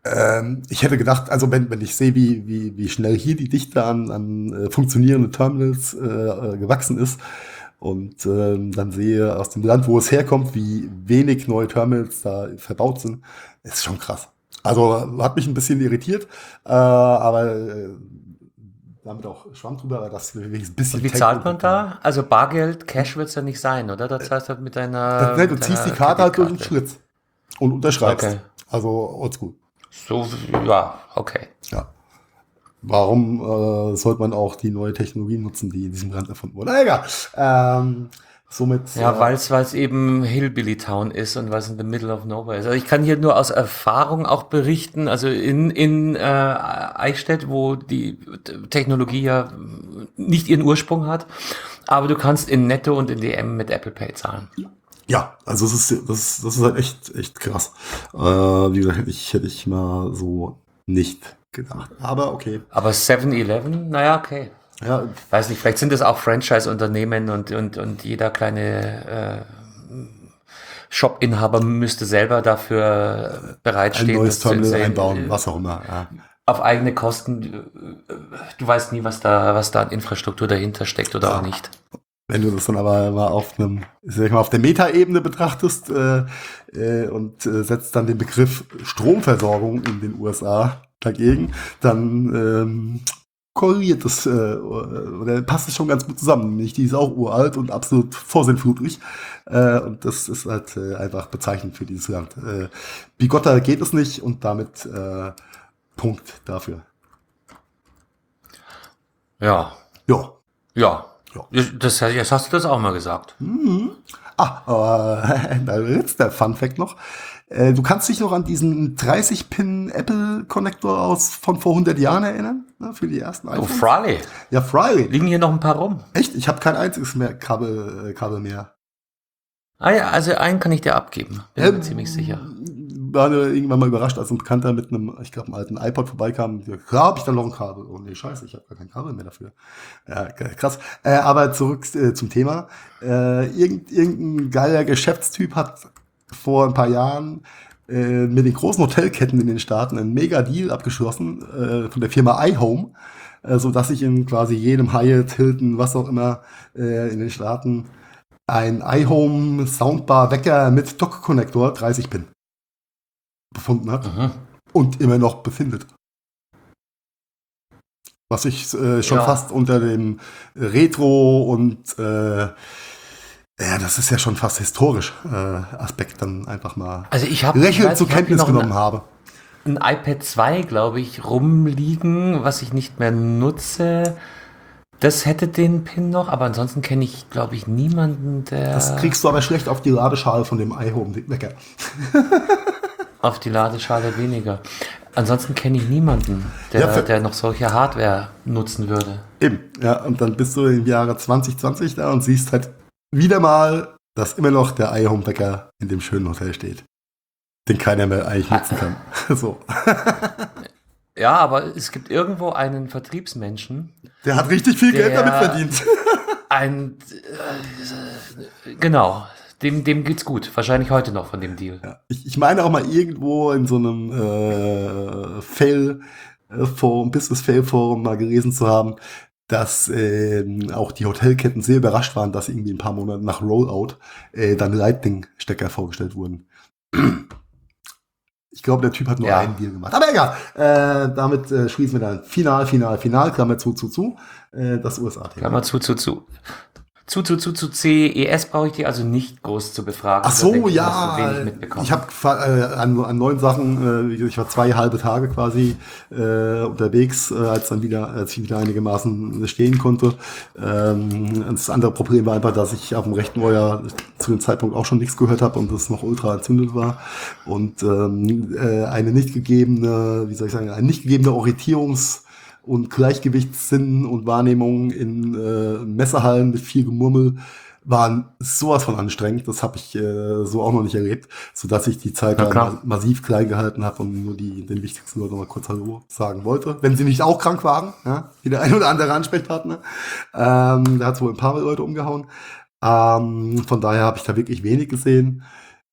Ähm, ich hätte gedacht, also wenn, wenn ich sehe, wie, wie, wie schnell hier die Dichte an, an äh, funktionierenden Terminals äh, äh, gewachsen ist und ähm, dann sehe aus dem Land, wo es herkommt, wie wenig neue Terminals da verbaut sind, ist schon krass. Also hat mich ein bisschen irritiert, äh, aber äh, damit auch Schwamm drüber, aber das wenigstens ein bisschen Und wie Tech zahlt man und- da? Also Bargeld, Cash wird es ja nicht sein, oder? Da zahlst du halt mit deiner, Ne, du mit ziehst die deiner Karte halt durch den Kreditkarte. Schlitz und unterschreibst. Okay. Also oldschool. So, ja, okay. Ja. Warum äh, sollte man auch die neue Technologie nutzen, die in diesem Land erfunden wurde? Egal. Ähm, somit. Ja, äh, weil es eben Hillbilly Town ist und weil es in the middle of nowhere ist. Also ich kann hier nur aus Erfahrung auch berichten, also in, in äh, Eichstätt, wo die Technologie ja nicht ihren Ursprung hat, aber du kannst in Netto und in D M mit Apple Pay zahlen. Ja, also es ist, das, das ist halt echt, echt krass. Äh, wie gesagt, hätte ich, hätte ich mal so nicht gedacht. Aber okay. Aber seven eleven, naja, okay. Ja, Weiß nicht, vielleicht sind das auch Franchise-Unternehmen und, und, und jeder kleine äh, Shop-Inhaber müsste selber dafür ein bereitstehen. neues das zu Terminal sehen. einbauen, was auch immer. Ja. Auf eigene Kosten. Du weißt nie, was da, was da an Infrastruktur dahinter steckt oder Ja. auch nicht. Wenn du das dann aber mal auf einem, sag ich mal, auf der Metaebene betrachtest äh, äh, und äh, setzt dann den Begriff Stromversorgung in den U S A dagegen, dann ähm, korreliert das äh, oder passt es schon ganz gut zusammen. Nämlich die ist auch uralt und absolut vorsinnflutlich. Äh, und das ist halt äh, einfach bezeichnend für dieses Land. Äh, bigotter geht es nicht und damit äh, Punkt dafür. Ja, Ja. ja. Ja. Das, jetzt hast du das auch mal gesagt. Mhm. Ah, aber da ist der Fun Fact noch. Äh, du kannst dich noch an diesen dreißig Pin Apple-Konnektor aus von vor hundert Jahren erinnern? Ne, für die ersten Oh, iPhones? Fry. Ja, Fry. Liegen hier noch ein paar rum. Echt? Ich habe kein einziges mehr Kabel, äh, Kabel mehr. Ah ja, also einen kann ich dir abgeben. Bin Ähm, mir ziemlich sicher. War nur irgendwann mal überrascht, als ein Bekannter mit einem, ich glaube, einem alten iPod vorbeikam. Ja, habe ich da noch ein Kabel? Oh nee, scheiße, ich habe gar kein Kabel mehr dafür. Ja, krass. Äh, aber zurück äh, zum Thema. Äh, irgend, irgendein geiler Geschäftstyp hat vor ein paar Jahren äh, mit den großen Hotelketten in den Staaten einen Mega-Deal abgeschlossen äh, von der Firma iHome, äh, sodass ich in quasi jedem Hyatt, Hilton, was auch immer äh, in den Staaten ein iHome Soundbar Wecker mit Dock-Konnektor dreißig Pin befunden hat Mhm. und immer noch befindet. Was ich äh, schon Ja. fast unter dem Retro und äh, ja, das ist ja schon fast historisch äh, Aspekt dann einfach mal Also ich habe lächelnd zur Kenntnis noch genommen ein, habe. ein iPad zwei, glaube ich, rumliegen, was ich nicht mehr nutze. Das hätte den Pin noch, aber ansonsten kenne ich, glaube ich, niemanden, der Das kriegst du aber schlecht auf die Ladeschale von dem iHome Wecker. auf die Ladeschale weniger. Ansonsten kenne ich niemanden, der, Ja, für- der noch solche Hardware nutzen würde. Eben, ja, und dann bist du im Jahre zwanzig zwanzig da und siehst halt wieder mal, dass immer noch der iHome Wecker in dem schönen Hotel steht, den keiner mehr eigentlich nutzen kann. So. Ja, aber es gibt irgendwo einen Vertriebsmenschen, Der hat richtig viel Geld Der- damit verdient. ein, äh, genau, dem, dem geht's gut. Wahrscheinlich heute noch von dem Deal. Ja, ich, ich meine auch mal irgendwo in so einem äh, Fail äh, Forum, Business Fail Forum mal gelesen zu haben, dass ähm, auch die Hotelketten sehr überrascht waren, dass irgendwie ein paar Monate nach Rollout äh, dann Lightning-Stecker vorgestellt wurden. Ich glaube, der Typ hat nur Ja. einen Deal gemacht. Aber egal. Äh, damit äh, schließen wir dann Final, Final, Final, Klammer zu, zu, zu, äh, das U S A-Thema. Klammer zu, zu, zu. Zu, zu, zu, zu C E S brauche ich die also nicht groß zu befragen. Ach Da so, denke ich, ja. hast du wenig mitbekommen. Ich habe äh, an, an neuen Sachen, äh, ich war zwei halbe Tage quasi äh, unterwegs, äh, als dann wieder, als ich wieder einigermaßen stehen konnte. Ähm, das andere Problem war einfach, dass ich auf dem rechten Ohr ja zu dem Zeitpunkt auch schon nichts gehört habe und es noch ultra entzündet war. Und ähm, äh, eine nicht gegebene, wie soll ich sagen, eine nicht gegebene Orientierungs- und Gleichgewichtssinn und Wahrnehmung in äh, Messehallen mit viel Gemurmel waren sowas von anstrengend. Das habe ich äh, so auch noch nicht erlebt, sodass ich die Zeit Ja, dann klar. ma- massiv klein gehalten habe und nur die den wichtigsten Leuten noch mal kurz Hallo sagen wollte. Wenn sie nicht auch krank waren, ja, wie der ein oder andere Ansprechpartner. Ähm, da hat wohl ein paar Leute umgehauen. Ähm, von daher habe ich da wirklich wenig gesehen.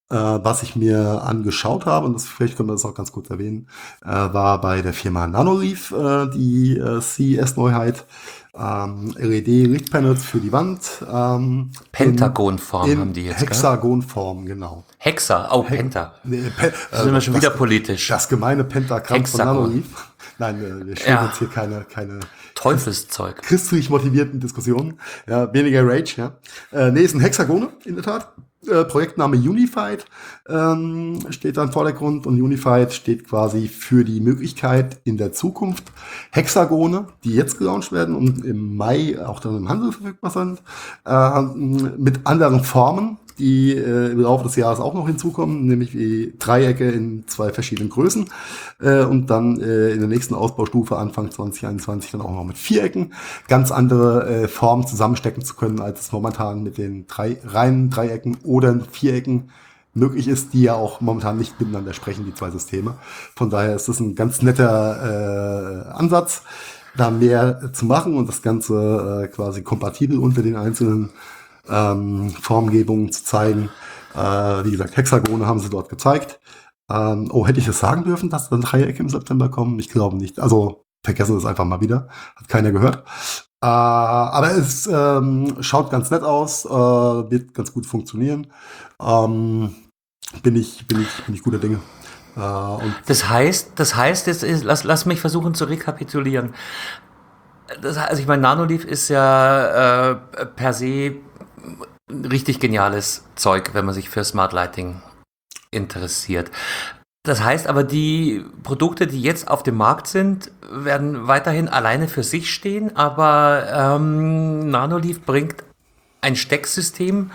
Äh, was ich mir angeschaut habe, und das, vielleicht können wir das auch ganz kurz erwähnen, äh, war bei der Firma Nanoleaf äh, die äh, C E S-Neuheit. Ähm, L E D-Lichtpanels für die Wand. Ähm, Pentagonform in, haben die jetzt, gell? Hexagonform, genau. Hexa, oh, Penta. Nee, Pe Da sind wir äh, schon das, wieder politisch. Das gemeine Pentagramm von Hexagon. Nanoleaf. Nein, äh, wir stellen Ja. jetzt hier keine, keine Teufelszeug. christlich motivierten Diskussionen. Ja, weniger Rage, ja. Äh, nee, ist ein Hexagone, in der Tat. Äh, Projektname Unified ähm, steht da im Vordergrund, und Unified steht quasi für die Möglichkeit in der Zukunft Hexagone, die jetzt gelauncht werden und im Mai auch dann im Handel verfügbar sind, äh, mit anderen Formen, die äh, im Laufe des Jahres auch noch hinzukommen, nämlich wie Dreiecke in zwei verschiedenen Größen äh, und dann äh, in der nächsten Ausbaustufe Anfang zwanzig einundzwanzig dann auch noch mit Vierecken ganz andere äh, Formen zusammenstecken zu können, als es momentan mit den drei reinen Dreiecken oder Vierecken möglich ist, die ja auch momentan nicht miteinander sprechen, die zwei Systeme. Von daher ist das ein ganz netter äh, Ansatz, da mehr zu machen und das Ganze äh, quasi kompatibel unter den einzelnen Ähm, Formgebungen zu zeigen. Äh, wie gesagt, Hexagone haben sie dort gezeigt. Ähm, oh, hätte ich es sagen dürfen, dass dann Dreiecke im September kommen? Ich glaube nicht. Also vergessen wir es einfach mal wieder. Hat keiner gehört. Äh, aber es ähm, schaut ganz nett aus, äh, wird ganz gut funktionieren. Ähm, bin ich, bin ich, bin ich guter Dinge. Äh, und Das heißt, das heißt, jetzt ist, lass, lass mich versuchen zu rekapitulieren. Das, also ich meine, Nanoleaf ist ja äh, per se richtig geniales Zeug, wenn man sich für Smart Lighting interessiert. Das heißt aber, die Produkte, die jetzt auf dem Markt sind, werden weiterhin alleine für sich stehen, aber ähm, Nanoleaf bringt ein Stecksystem,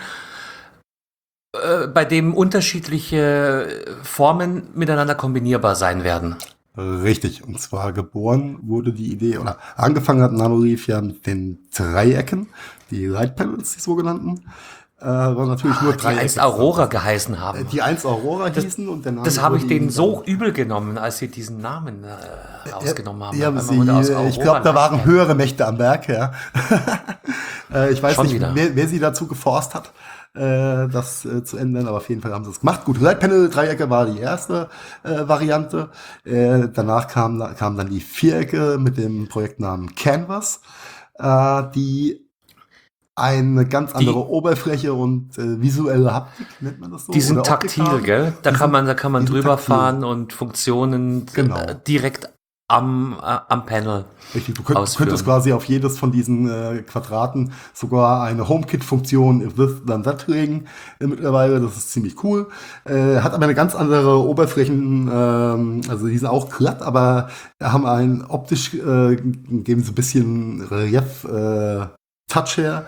äh, bei dem unterschiedliche Formen miteinander kombinierbar sein werden. Richtig, und zwar geboren wurde die Idee, oder angefangen hat Nanoleaf ja mit den Dreiecken, die Light Panels, die sogenannten, äh, waren natürlich nur Die Dreiecke. einst Aurora geheißen haben. Die einst Aurora hießen und der Name Das habe ich wurde denen ihnen so übel genommen, als sie diesen Namen äh, rausgenommen haben. Ja, Weil sie, man aus ich Aurora glaube, da waren nachdenkt. höhere Mächte am Werk, ja. Äh, ich weiß Schon nicht, wieder. wer, wer sie dazu geforst hat, äh, das äh, zu ändern, aber auf jeden Fall haben sie es gemacht. Gut, Light Panel Dreiecke war die erste äh, Variante. Äh, danach kam, kam dann die Vierecke mit dem Projektnamen Canvas, äh, die eine ganz andere Die- Oberfläche und äh, visuelle Haptik, nennt man das so? Die sind Oder Optik taktil, haben. gell? Da Die kann sind- man, da kann man die sind drüber taktil. fahren und Funktionen Genau. äh, direkt am, äh, am Panel. Richtig, du könnt, ausführen. könntest quasi auf jedes von diesen äh, Quadraten sogar eine HomeKit-Funktion if this then that legen äh, mittlerweile. Das ist ziemlich cool. Äh, hat aber eine ganz andere Oberflächen, ähm, also die sind auch glatt, aber haben einen optisch, äh, geben so ein bisschen Relief, äh, Touch her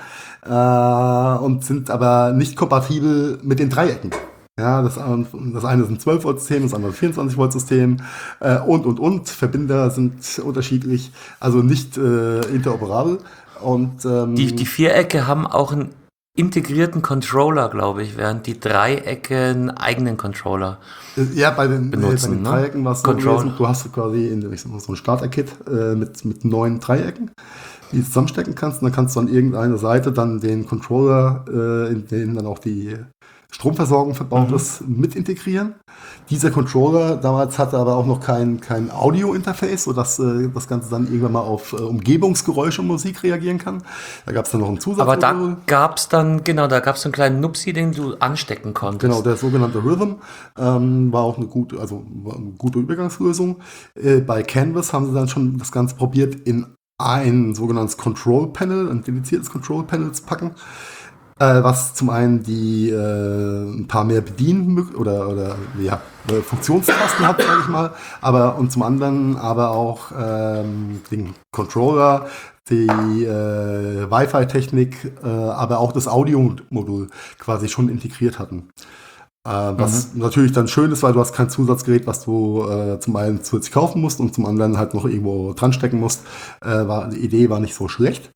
äh, und sind aber nicht kompatibel mit den Dreiecken. Ja, das, das eine ist ein zwölf Volt System, das andere ein vierundzwanzig Volt System äh, und, und, und. Verbinder sind unterschiedlich, also nicht äh, interoperabel. Und, ähm, Die, die Vierecke haben auch einen integrierten Controller, glaube ich, während die Dreiecke einen eigenen Controller. ja, bei den, benutzen, äh, bei den ne? Dreiecken war es so Control. gewesen, du hast quasi in, ich sag mal, so ein Starter-Kit äh, mit, mit neun Dreiecken, die du zusammenstecken kannst. Und dann kannst du an irgendeiner Seite dann den Controller, äh, in dem dann auch die Stromversorgung verbaut Mhm. ist, mit integrieren. Dieser Controller damals hatte aber auch noch kein, kein Audio-Interface, sodass äh, das Ganze dann irgendwann mal auf äh, Umgebungsgeräusche und Musik reagieren kann. Da gab es dann noch einen Zusatz. Aber da gab's dann, genau, da gab's so einen kleinen Nupsi, den du anstecken konntest. Genau, der sogenannte Rhythm ähm, war auch eine gute, also war eine gute Übergangslösung. Äh, bei Canvas haben sie dann schon das Ganze probiert, in ein sogenanntes Control Panel, ein dediziertes Control Panel zu packen. Äh, was zum einen die äh, ein paar mehr Bedien- oder, oder ja, äh, Funktionstasten hat, sage ich mal, aber und zum anderen aber auch ähm, den Controller, die äh, Wi-Fi-Technik, äh, aber auch das Audio-Modul quasi schon integriert hatten. Äh, was natürlich dann schön ist, weil du hast kein Zusatzgerät, was du äh, zum einen zusätzlich kaufen musst und zum anderen halt noch irgendwo dran stecken musst. Äh, war, die Idee war nicht so schlecht.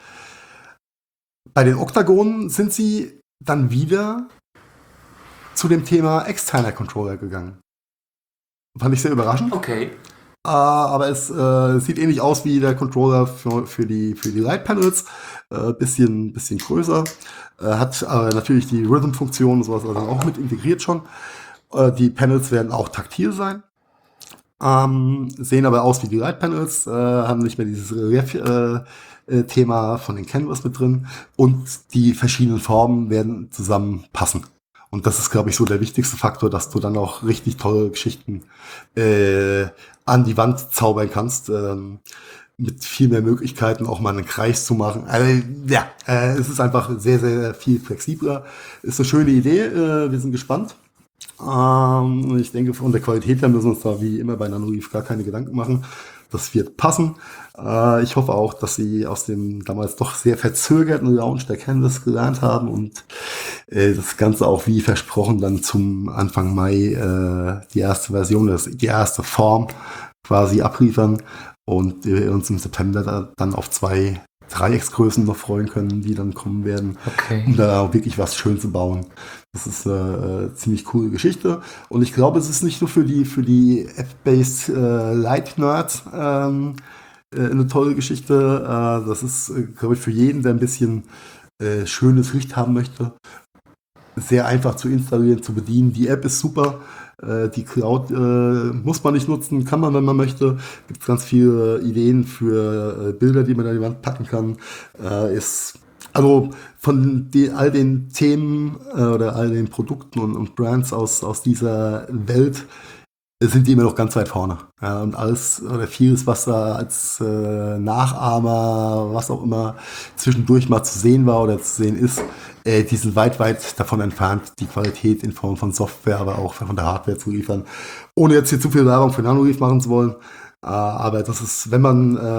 Bei den Oktagonen sind sie dann wieder zu dem Thema externer Controller gegangen. Fand ich sehr überraschend. Okay. Äh, aber es äh, sieht ähnlich aus wie der Controller für, für die, für die Light Panels. Äh, bisschen, bisschen größer. Äh, hat äh, natürlich die Rhythm-Funktion und sowas also auch mit integriert schon. Äh, die Panels werden auch taktil sein. Ähm, sehen aber aus wie die Light-Panels, äh, haben nicht mehr dieses Relief-Thema äh, von den Canvas mit drin. Und die verschiedenen Formen werden zusammenpassen. Und das ist, glaube ich, so der wichtigste Faktor, dass du dann auch richtig tolle Geschichten äh, an die Wand zaubern kannst. Ähm, mit viel mehr Möglichkeiten, auch mal einen Kreis zu machen. Also, ja, äh, es ist einfach sehr, sehr viel flexibler. Ist eine schöne Idee. Äh, wir sind gespannt. Ähm, ich denke, von der Qualität her müssen wir uns da wie immer bei Nanoleaf gar keine Gedanken machen. Das wird passen. Äh, ich hoffe auch, dass sie aus dem damals doch sehr verzögerten Launch der Canvas gelernt haben und äh, das Ganze auch wie versprochen dann zum Anfang Mai äh, die erste Version, das, die erste Form quasi abliefern und wir uns im September da, dann auf zwei Dreiecksgrößen noch freuen können, die dann kommen werden, Okay. um da auch wirklich was schön zu bauen. Das ist eine äh, ziemlich coole Geschichte und ich glaube, es ist nicht nur für die für die App-based äh, Light-Nerds ähm, äh, eine tolle Geschichte. Äh, das ist, äh, glaube ich, für jeden, der ein bisschen äh, schönes Licht haben möchte, sehr einfach zu installieren, zu bedienen. Die App ist super. Äh, die Cloud äh, muss man nicht nutzen, kann man, wenn man möchte. Gibt ganz viele Ideen für äh, Bilder, die man an die Wand packen kann. Äh, ist also von die, all den Themen äh, oder all den Produkten und, und Brands aus, aus dieser Welt äh, sind die immer noch ganz weit vorne. Ja, und alles oder vieles, was da als äh, Nachahmer, was auch immer zwischendurch mal zu sehen war oder zu sehen ist, äh, die sind weit, weit davon entfernt, die Qualität in Form von Software, aber auch von der Hardware zu liefern. Ohne jetzt hier zu viel Werbung für Nanoleaf machen zu wollen. Uh, aber das ist, wenn man äh,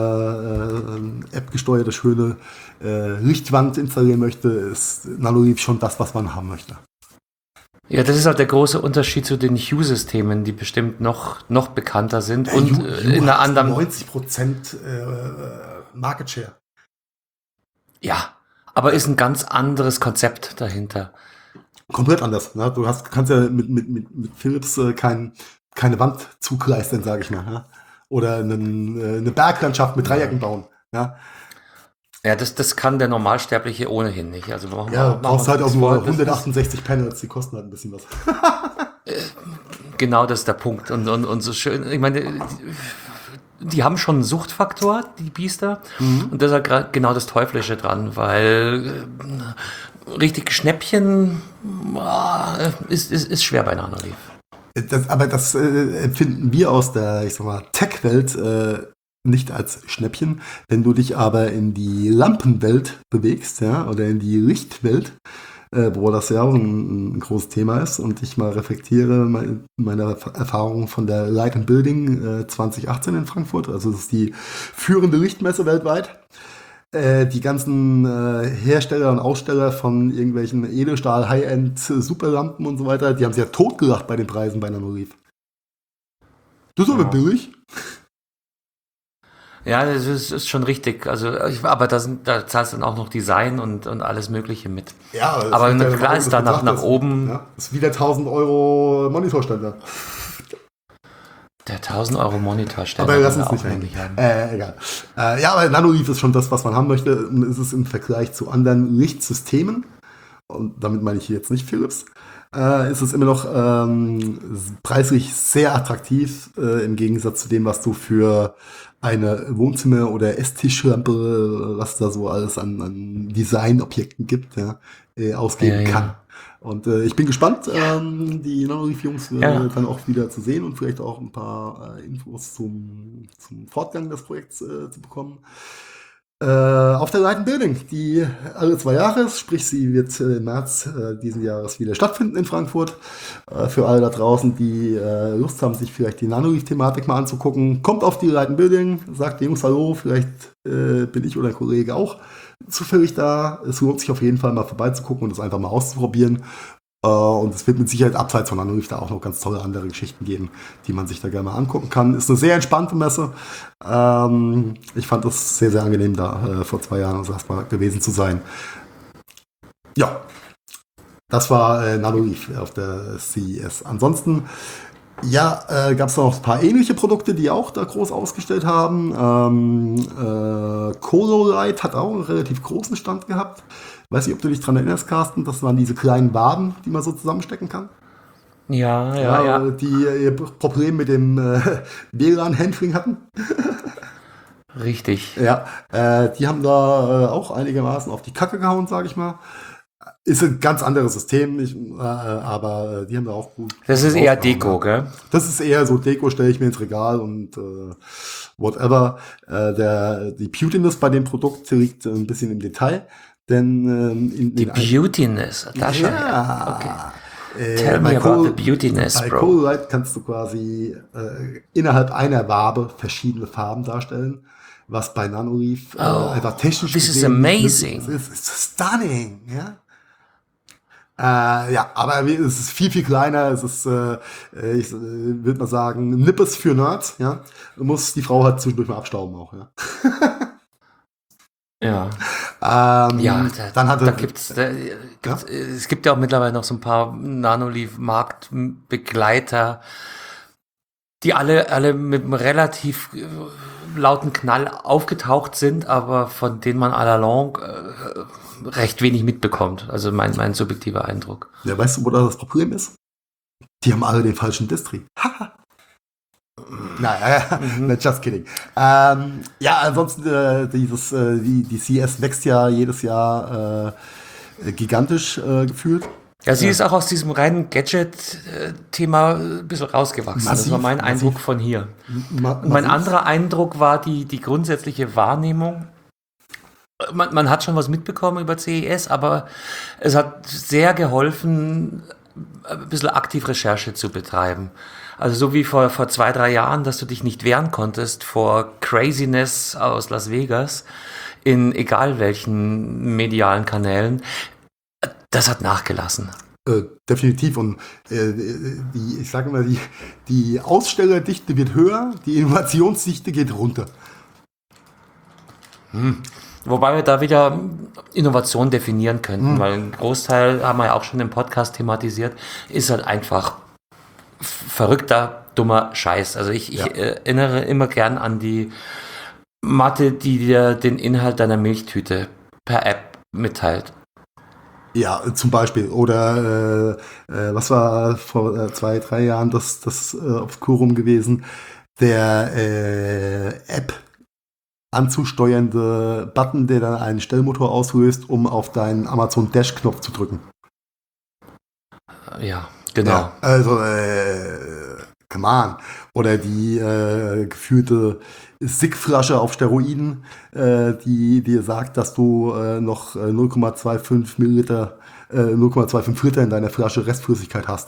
äh, App-gesteuerte, schöne äh, Lichtwand installieren möchte, ist Nanoleaf schon das, was man haben möchte. Ja, das ist auch der große Unterschied zu den Hue-Systemen, die bestimmt noch, noch bekannter sind Äh, und Hue, äh, Hue in einer hat anderen. neunzig Prozent äh, Market Share. Ja, aber ist ein ganz anderes Konzept dahinter. Komplett anders. Ne? Du hast, kannst ja mit, mit, mit, mit Philips äh, kein, keine Wand zugleistern, sage ich mal. Ne? Oder einen, äh, eine Berglandschaft mit Dreiecken bauen. Ja, Ja, das, das kann der Normalsterbliche ohnehin nicht. Also machen ja wir, du brauchst halt auch nur vor, das ist- hundertachtundsechzig Panels, die kosten halt ein bisschen was. Genau das ist der Punkt. Und, und, und so schön, ich meine, die, die haben schon einen Suchtfaktor, die Biester. Mhm. Und das ist halt gra- genau das Teuflische dran, weil äh, richtig Schnäppchen äh, ist, ist, ist schwer bei Nanoleaf. Das, aber das äh, empfinden wir aus der, ich sag mal, Tech-Welt äh, nicht als Schnäppchen. Wenn du dich aber in die Lampenwelt bewegst, ja, oder in die Lichtwelt, äh, wo das ja auch ein, ein großes Thema ist und ich mal reflektiere meine, meine Erfahrungen von der Light and Building äh, zwanzig achtzehn in Frankfurt, also das ist die führende Lichtmesse weltweit. Äh, die ganzen äh, Hersteller und Aussteller von irgendwelchen Edelstahl, High-End, äh, Superlampen und so weiter, die haben sich ja totgelacht bei den Preisen bei Nanoleaf. Das ist aber Ja. billig. Ja, das ist, ist schon richtig. Also, ich, aber da, sind, da zahlst du dann auch noch Design und, und alles Mögliche mit. Ja, das Aber liegt na ja klar daran, ist dass da du nach, gesagt nach hast. oben Ja, das ist wieder tausend Euro Monitorständer. der tausend Euro Monitor stellen. Aber lass uns nicht hängen. Äh, egal. Äh, ja, aber Nanoleaf ist schon das, was man haben möchte. Und es ist im Vergleich zu anderen Lichtsystemen, und damit meine ich hier jetzt nicht Philips, äh, ist es immer noch ähm, preislich sehr attraktiv, äh, im Gegensatz zu dem, was du für eine Wohnzimmer- oder Esstischlampe, was da so alles an, an Designobjekten gibt, ja, äh, ausgeben Ja, ja. kann. Und äh, ich bin gespannt, ähm, die Nanoleaf-Jungs äh, Ja. dann auch wieder zu sehen und vielleicht auch ein paar äh, Infos zum, zum Fortgang des Projekts äh, zu bekommen. Äh, auf der Light and Building, die alle zwei Jahre ist, sprich sie wird äh, im März äh, diesen Jahres wieder stattfinden in Frankfurt. Äh, für alle da draußen, die äh, Lust haben, sich vielleicht die Nanoleaf-Thematik mal anzugucken, kommt auf die Light and Building, sagt den Jungs Hallo, vielleicht äh, bin ich oder ein Kollege auch zufällig da. Es lohnt sich auf jeden Fall mal vorbeizugucken und das einfach mal auszuprobieren. Uh, und es wird mit Sicherheit abseits von Nanoleaf da auch noch ganz tolle andere Geschichten geben, die man sich da gerne mal angucken kann. Ist eine sehr entspannte Messe. Ähm, ich fand es sehr, sehr angenehm, da äh, vor zwei Jahren also erstmal gewesen zu sein. Ja, das war äh, Nanoleaf auf der C E S. Ansonsten Ja, äh, gab es noch ein paar ähnliche Produkte, die auch da groß ausgestellt haben. Ähm, äh, Colorite hat auch einen relativ großen Stand gehabt. Weiß nicht, ob du dich dran erinnerst, Carsten. Das waren diese kleinen Waben, die man so zusammenstecken kann. Ja, ja, Ja, ja. die ihr Problem mit dem äh, W L A N-Handling hatten. Richtig. Ja, äh, die haben da äh, auch einigermaßen auf die Kacke gehauen, sage ich mal. Ist ein ganz anderes System, ich, äh, aber die haben da auch gut. Das gut ist eher rausgehauen, Deko, ja. gell? Das ist eher so Deko, stelle ich mir ins Regal und äh, whatever. Äh, der, die Beautiness bei dem Produkt liegt ein bisschen im Detail, denn ähm, in, Die in ein- Beautiness, das schon. ja, Okay. äh, Tell bei me about the Col- beautiness, bei bro. Colorite kannst du quasi äh, innerhalb einer Wabe verschiedene Farben darstellen, was bei Nanoleaf äh, Oh, einfach technisch this is gesehen nicht möglich amazing. ist. Es ist stunning, ja. Äh, ja, aber wie- es ist viel, viel kleiner. Es ist, äh, äh, ich äh, würde mal sagen, Nippes für Nerds, ja. Du musst die Frau halt zwischendurch mal abstauben auch, ja. Ja. Ähm, Ja, da, dann hatte, da gibt's, da gibt's, es gibt ja auch mittlerweile noch so ein paar Nanoleaf-Marktbegleiter, die alle, alle mit einem relativ äh, lauten Knall aufgetaucht sind, aber von denen man à la longue äh, recht wenig mitbekommt. Also mein, mein subjektiver Eindruck. ja, weißt du, wo da das Problem ist? Die haben alle den falschen Distri. Haha. Naja, Mhm. just kidding. Ähm, ja, ansonsten, äh, dieses, äh, die, die C S wächst ja jedes Jahr äh, gigantisch äh, gefühlt. Ja, sie ist auch aus diesem reinen Gadget-Thema ein bisschen rausgewachsen. das Massiv, war mein massiv. Eindruck von hier. Ma Und mein massiv. anderer Eindruck war die, die grundsätzliche Wahrnehmung. Man, man hat schon was mitbekommen über C E S, aber es hat sehr geholfen, ein bisschen aktiv Recherche zu betreiben. Also so wie vor, vor zwei, drei Jahren, dass du dich nicht wehren konntest vor Craziness aus Las Vegas in egal welchen medialen Kanälen. Das hat nachgelassen. Äh, definitiv. Und äh, die, ich sage immer, die, die Ausstellerdichte wird höher, die Innovationsdichte geht runter. Wobei wir da wieder Innovation definieren könnten, weil ein Großteil, haben wir ja auch schon im Podcast thematisiert, ist halt einfach verrückter, dummer Scheiß. Also ich, ich Ja. erinnere immer gern an die Matte, die dir den Inhalt deiner Milchtüte per App mitteilt. Ja, zum Beispiel. Oder äh, äh, was war vor äh, zwei, drei Jahren das, das äh, Obskurum gewesen? Der äh, App anzusteuernde Button, der dann einen Stellmotor auslöst, um auf deinen Amazon Dash-Knopf zu drücken. Ja, genau. Ja, also, äh, come on. Oder die äh, geführte Sigflasche auf Steroiden, äh, die dir sagt, dass du äh, noch äh, null Komma fünfundzwanzig Milliliter, äh, null Komma fünfundzwanzig Liter in deiner Flasche Restflüssigkeit hast.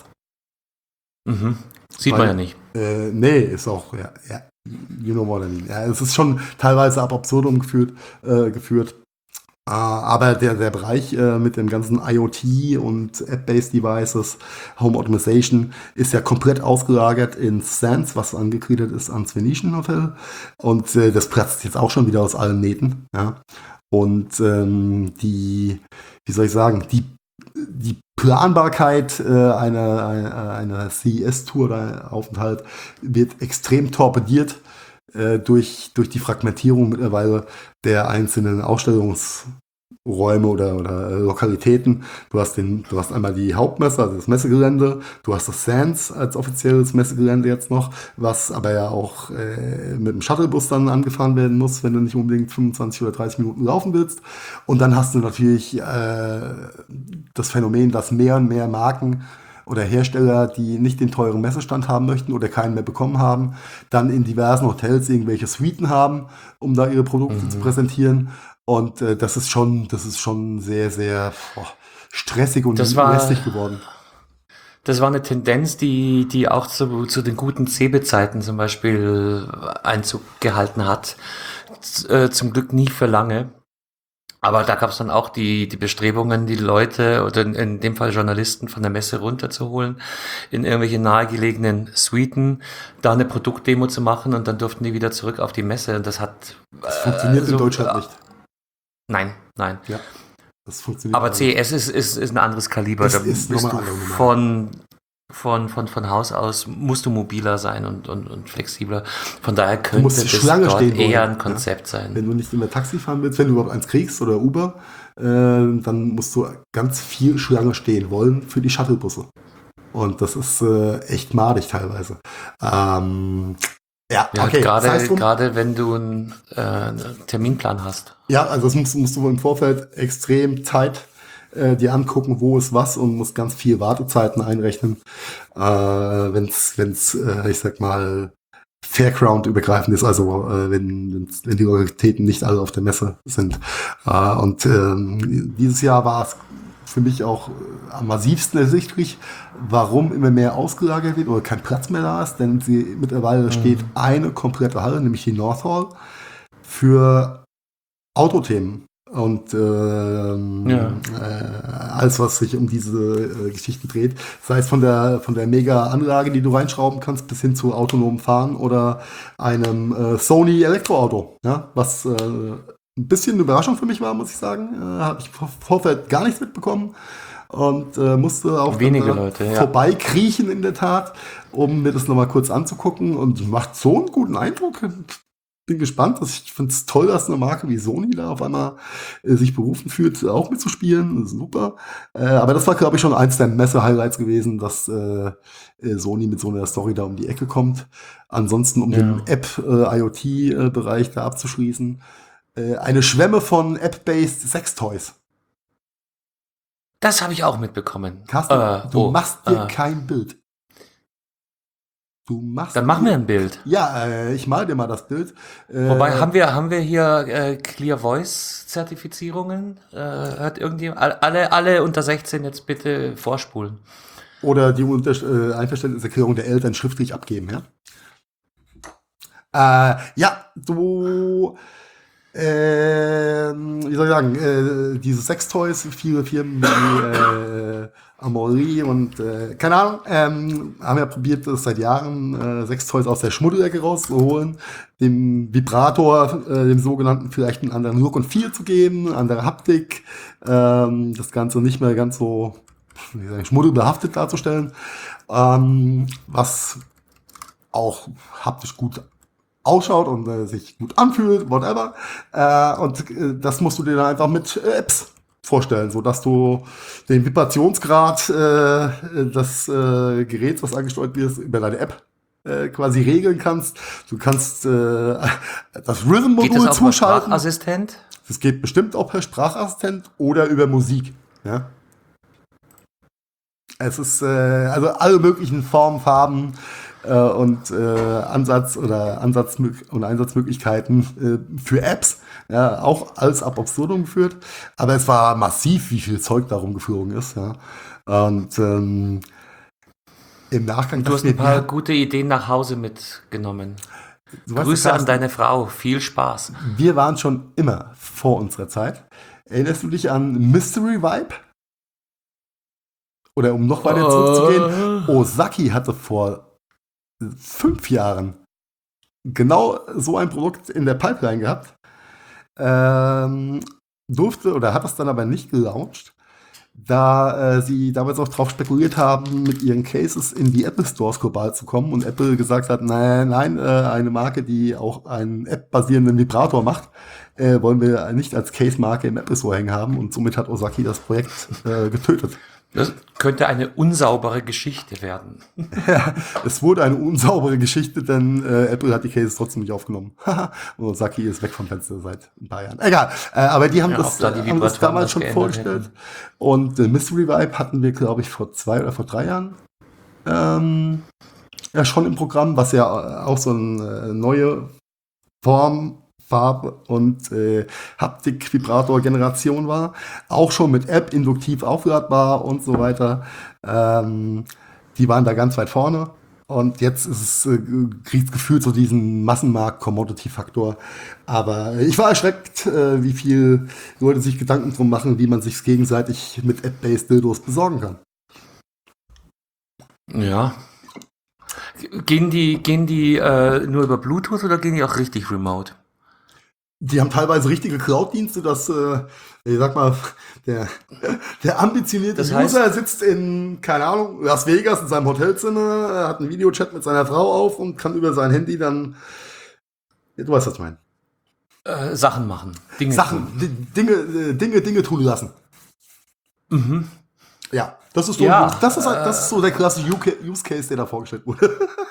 Mhm. Sieht Weil- man ja nicht. Äh, nee, ist auch, ja, ja, you know what I mean. Ja, es ist schon teilweise ab absurdum geführt, äh, geführt. Äh, aber der, der Bereich äh, mit dem ganzen IoT und App-based Devices, Home Automation, ist ja komplett ausgelagert in Sans, was angegliedert ist ans Venetian Hotel. Und äh, das platzt jetzt auch schon wieder aus allen Nähten. Ja. Und ähm, die, wie soll ich sagen, die die Planbarkeit äh, einer, einer, einer C E S-Tour oder Aufenthalt wird extrem torpediert äh, durch, durch die Fragmentierung mittlerweile der einzelnen Ausstellungsräume oder, oder äh, Lokalitäten. Du hast, den, du hast einmal die Hauptmesse, also das Messegelände, du hast das Sands als offizielles Messegelände jetzt noch, was aber ja auch äh, mit dem Shuttlebus dann angefahren werden muss, wenn du nicht unbedingt fünfundzwanzig oder dreißig Minuten laufen willst. Und dann hast du natürlich äh, das Phänomen, dass mehr und mehr Marken oder Hersteller, die nicht den teuren Messestand haben möchten oder keinen mehr bekommen haben, dann in diversen Hotels irgendwelche Suiten haben, um da ihre Produkte zu präsentieren. Und äh, das ist schon, das ist schon sehr, sehr boah, stressig und Das war- lästig geworden. Das war eine Tendenz, die, die auch zu, zu den guten Cebe-Zeiten zum Beispiel Einzug gehalten hat. Z- äh, Zum Glück nie für lange. Aber da gab es dann auch die, die Bestrebungen, die Leute oder in, in dem Fall Journalisten von der Messe runterzuholen, in irgendwelche nahegelegenen Suiten, da eine Produktdemo zu machen und dann durften die wieder zurück auf die Messe. Und das hat. Das funktioniert so- in Deutschland äh, nicht. Nein, nein. Ja, das funktioniert Aber nicht. C E S ist, ist, ist ein anderes Kaliber. Es Da ist bist nochmal du eine andere Nummer. von, von, von, von Haus aus musst du mobiler sein und, und, und flexibler. Von daher Du könnte musst das Schlange dort stehen wollen. eher ein Ja? Konzept sein. Wenn du nicht immer Taxi fahren willst, wenn du überhaupt eins kriegst oder Uber, äh, dann musst du ganz viel Schlange stehen wollen für die Shuttlebusse. Und das ist äh, echt madig teilweise. Ähm, ja, Ja, okay. gerade, Das heißt, drum- gerade wenn du einen äh, Terminplan hast. ja, also das musst, musst du im Vorfeld extrem Zeit äh, dir angucken, wo ist was und musst ganz viel Wartezeiten einrechnen. Äh, wenn's, wenn's, äh, ich sag mal, Fairground-übergreifend ist, also äh, wenn, wenn's, wenn die Lokalitäten nicht alle auf der Messe sind. Äh, und ähm, dieses Jahr war es für mich auch äh, am massivsten ersichtlich, warum immer mehr ausgelagert wird oder kein Platz mehr da ist, denn sie mittlerweile steht eine komplette Halle, nämlich die North Hall, für Autothemen und ähm, Ja. äh, alles, was sich um diese äh, Geschichten dreht. Sei es von der von der Mega-Anlage, die du reinschrauben kannst, bis hin zu autonomem Fahren oder einem äh, Sony Elektroauto, ja, was äh, ein bisschen eine Überraschung für mich war, muss ich sagen. Äh, Habe ich im Vorfeld gar nichts mitbekommen und äh, musste auch Wenige dann, äh, Leute, ja. vorbeikriechen in der Tat, um mir das nochmal kurz anzugucken und macht so einen guten Eindruck. Bin gespannt. Ich finde es toll, dass eine Marke wie Sony da auf einmal äh, sich berufen fühlt, auch mitzuspielen. Das ist super. Äh, aber das war, glaube ich, schon eins der Messe-Highlights gewesen, dass äh, äh, Sony mit so einer Story da um die Ecke kommt. Ansonsten, um Ja. den App-IoT-Bereich da abzuschließen, äh, eine Schwemme von App-based Sextoys. Das habe ich auch mitbekommen. Carsten, Äh, du oh, machst dir äh, kein Bild. Du machst Dann mach dir- mir ein Bild. Ja, äh, ich mal dir mal das Bild. Äh, Wobei, haben wir, haben wir hier äh, Clear Voice Zertifizierungen? Äh, hat irgendjemand, alle, alle unter sechzehn jetzt bitte vorspulen. Oder die Unter äh, Einverständniserklärung der Eltern schriftlich abgeben, ja? Äh, ja, du, ähm, wie soll ich sagen, äh, diese Sextoys, viele Firmen wie äh, Amaury und äh, keine Ahnung, ähm, haben ja probiert, das seit Jahren äh, Sextoys aus der Schmuddelecke rauszuholen, dem Vibrator, äh, dem sogenannten, vielleicht einen anderen Look und Feel zu geben, eine andere Haptik, ähm, das Ganze nicht mehr ganz so wie sagen, schmuddelbehaftet darzustellen, ähm, was auch haptisch gut ausschaut und äh, sich gut anfühlt, whatever. Äh, und äh, das musst du dir dann einfach mit äh, Apps vorstellen, so dass du den Vibrationsgrad äh, des äh, Geräts, was angesteuert wird, über deine App äh, quasi regeln kannst. Du kannst äh, das Geht das Rhythm-Modul auch über zuschalten. Sprachassistent? Das geht bestimmt auch per Sprachassistent oder über Musik. Ja. Es ist äh, also alle möglichen Formen, Farben äh, und äh, Ansatz oder Ansatz und Einsatzmöglichkeiten äh, für Apps, ja, auch alles ab absurdum geführt. Aber es war massiv, wie viel Zeug da rumgeflogen ist. Ja. Und ähm, im Nachgang Du hast dachte ein ich paar mir, gute Ideen nach Hause mitgenommen. du weißt, Grüße an Carsten, deine Frau. Viel Spaß. wir waren schon immer vor unserer Zeit. Erinnerst du dich an Mystery Vibe? Oder um noch weiter zurückzugehen, Ozaki hatte vor fünf Jahren genau so ein Produkt in der Pipeline gehabt, ähm, durfte oder hat es dann aber nicht gelauncht, da äh, sie damals auch drauf spekuliert haben, mit ihren Cases in die Apple Stores global zu kommen und Apple gesagt hat, nein, nein, äh, eine Marke, die auch einen App-basierenden Vibrator macht, äh, wollen wir nicht als Case-Marke im Apple Store hängen haben und somit hat Ozaki das Projekt äh, getötet. Das könnte eine unsaubere Geschichte werden. Ja, es wurde eine unsaubere Geschichte, denn äh, Apple hat die Cases trotzdem nicht aufgenommen. Und Ozaki ist weg vom Fenster seit ein paar Jahren. Egal, äh, aber die haben, Ja, das, ob da die äh, haben das Vibratoren damals das schon geändert vorgestellt. hätten. Und äh, Mystery Vibe hatten wir, glaube ich, vor zwei oder vor drei Jahren ähm, ja schon im Programm, was ja auch so eine äh, neue Form, Farbe und äh, Haptik-Vibrator-Generation war. Auch schon mit App, induktiv aufladbar und so weiter. Ähm, die waren da ganz weit vorne. Und jetzt ist es, äh, kriegt gefühlt so diesen Massenmarkt-Commodity-Faktor. Aber ich war erschreckt, äh, wie viel Leute sich Gedanken drum machen, wie man sich gegenseitig mit App-based Dildos besorgen kann. Ja. Gehen die, gehen die äh, nur über Bluetooth oder gehen die auch richtig remote? Die haben teilweise richtige Cloud-Dienste, dass, äh, ich sag mal, der, der ambitionierte Das heißt- User sitzt in, keine Ahnung, Las Vegas in seinem Hotelzimmer, äh, hat einen Videochat mit seiner Frau auf und kann über sein Handy dann, du weißt, was ich meine. Äh, Sachen machen. Dinge Sachen, tun. di- Dinge, äh, Dinge, Dinge tun lassen. Mhm. Ja, das ist so, Ja, das ist, das ist so der klassische U K Use Case, der da vorgestellt wurde.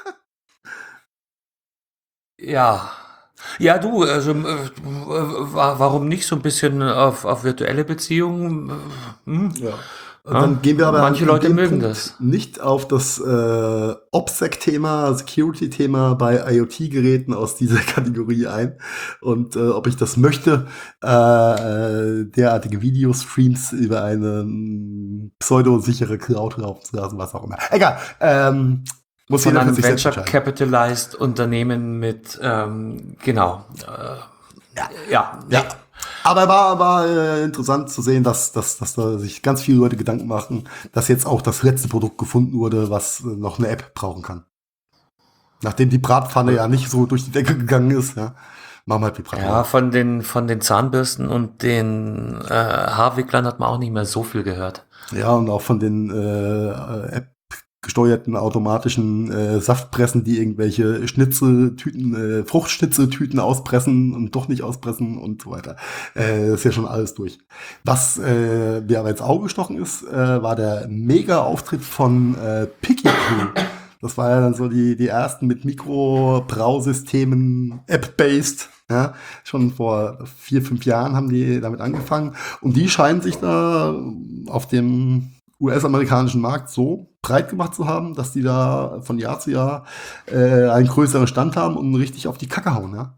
Ja. Ja, du, also äh, wa- warum nicht so ein bisschen auf, auf virtuelle Beziehungen? Hm? Ja. Und dann gehen wir aber Manche an Leute dem mögen Punkt das. nicht auf das äh, OPSEC-Thema, Security-Thema bei IoT-Geräten aus dieser Kategorie ein und äh, ob ich das möchte, äh, äh, derartige Videostreams über eine mm, pseudosichere Cloud laufen zu lassen, was auch immer. Egal. Ähm, muss Von jeder für einem sich selbst Venture entscheiden. Capitalized Unternehmen mit, ähm, genau. Äh, ja. Ja. Ja. Aber war, war äh, interessant zu sehen, dass, dass, dass da sich ganz viele Leute Gedanken machen, dass jetzt auch das letzte Produkt gefunden wurde, was äh, noch eine App brauchen kann. Nachdem die Bratpfanne ja nicht so durch die Decke gegangen ist, ja, machen wir halt die Bratpfanne. Ja, von den, von den Zahnbürsten und den äh, Haarwicklern hat man auch nicht mehr so viel gehört. Ja, und auch von den äh, App-gesteuerten automatischen äh, Saftpressen, die irgendwelche Schnitzeltüten, äh, Fruchtschnitzeltüten auspressen und doch nicht auspressen und so weiter. Äh, ist ja schon alles durch. Was äh, mir aber ins Auge gestochen ist, äh, war der Mega-Auftritt von äh, Picky Crew. Das war ja dann so die, die ersten mit Mikro-Brausystemen, App-based. Ja, schon vor vier, fünf Jahren haben die damit angefangen. Und die scheinen sich da auf dem U S-amerikanischen Markt so breit gemacht zu haben, dass die da von Jahr zu Jahr äh, einen größeren Stand haben und richtig auf die Kacke hauen. Ja,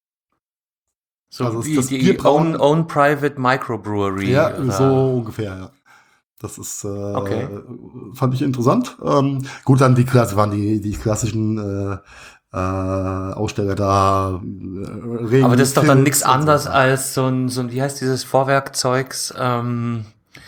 So Also wie das die Bierbrauen- own, own Private Microbrewery. ja oder- so ungefähr, ja. Das ist, äh, Okay. fand ich interessant. Ähm, gut, dann die Klasse waren die, die klassischen äh, äh, Aussteller da. Äh, Regen, Aber das ist doch dann Filz nichts und so anderes weiter. als so ein, so ein, wie heißt dieses Vorwerkzeugs? Ähm,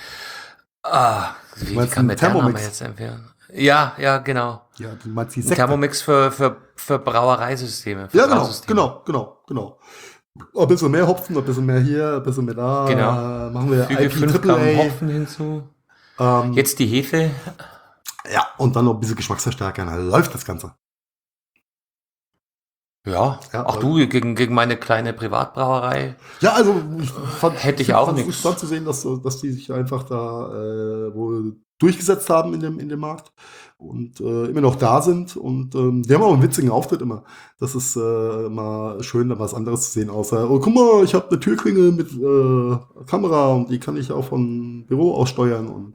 ah, wie meinst kann einen mir der Name Thermomix? jetzt empfehlen? Ja, ja, genau. Ja, du meinst die Ein Sekte. Thermomix für, für, für Brauereisysteme. Für Ja, genau, Brausysteme. genau, genau, genau. Ein bisschen mehr Hopfen, ein bisschen mehr hier, ein bisschen mehr da. Genau. Äh, machen wir Füge I P fünf Gramm Triple Hopfen hinzu. A. Ähm, Jetzt die Hefe. ja, und dann noch ein bisschen Geschmacksverstärker. Dann läuft das Ganze. Ja, Ja, auch du gegen, gegen meine kleine Privatbrauerei. Ja, also ich fand, Hätte ich auch fand es nix. interessant zu sehen, dass, dass die sich einfach da äh, wohl durchgesetzt haben in dem, in dem Markt und äh, immer noch da sind. Und ähm, die haben auch einen witzigen Auftritt immer. Das ist äh, mal schön, da was anderes zu sehen, außer, oh, guck mal, ich habe eine Türklingel mit äh, Kamera und die kann ich auch von Büro aus steuern. Und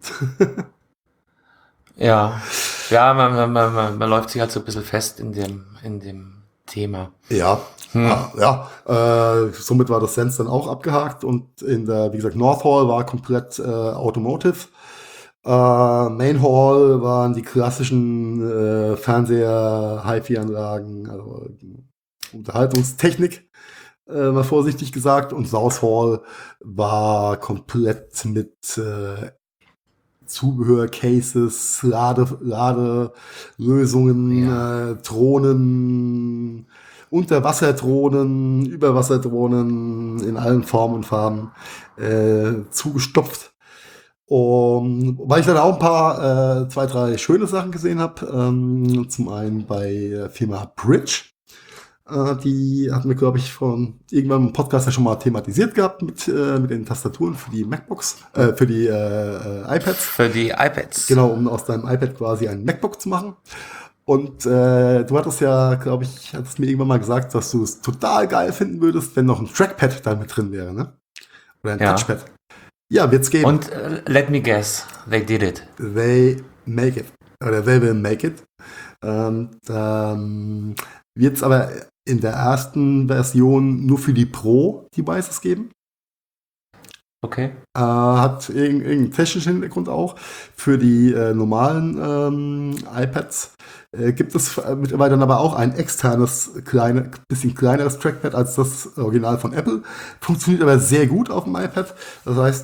Ja, ja, man, man, man, man, man läuft sich halt so ein bisschen fest in dem, in dem Thema. ja, Hm. ja, ja äh, somit war das Sense dann auch abgehakt und in der, wie gesagt, North Hall war komplett äh, Automotive. Äh, Main Hall waren die klassischen äh, Fernseher, Hi-Fi-Anlagen, also Unterhaltungstechnik, äh, mal vorsichtig gesagt. Und South Hall war komplett mit äh, Zubehör, Cases, Lade, Ladelösungen, Ja. äh, Drohnen, Unterwasserdrohnen, Überwasserdrohnen in allen Formen und Farben äh, zugestopft. Um, weil ich dann auch ein paar, äh, zwei, drei schöne Sachen gesehen habe. Ähm, zum einen bei der Firma Bridge. Äh, die hatten wir, glaube ich, von irgendwann im Podcast ja schon mal thematisiert gehabt mit, äh, mit den Tastaturen für die MacBooks, äh, für die äh, äh, iPads. Für die iPads. Genau, um aus deinem iPad quasi ein MacBook zu machen. Und äh, du hattest ja, glaube ich, hattest mir irgendwann mal gesagt, dass du es total geil finden würdest, wenn noch ein Trackpad da mit drin wäre, ne? Oder ein Ja. Touchpad. Ja, wird's geben. Und äh, let me guess, they did it. They make it. Oder they will make it. Und ähm, wird's aber in der ersten Version nur für die Pro-Devices geben. Okay. Äh, hat irg- irgendeinen technischen Hintergrund auch. Für die äh, normalen ähm, iPads äh, gibt es äh, mittlerweile dann aber auch ein externes, kleine, bisschen kleineres Trackpad als das Original von Apple. Funktioniert aber sehr gut auf dem iPad. Das heißt,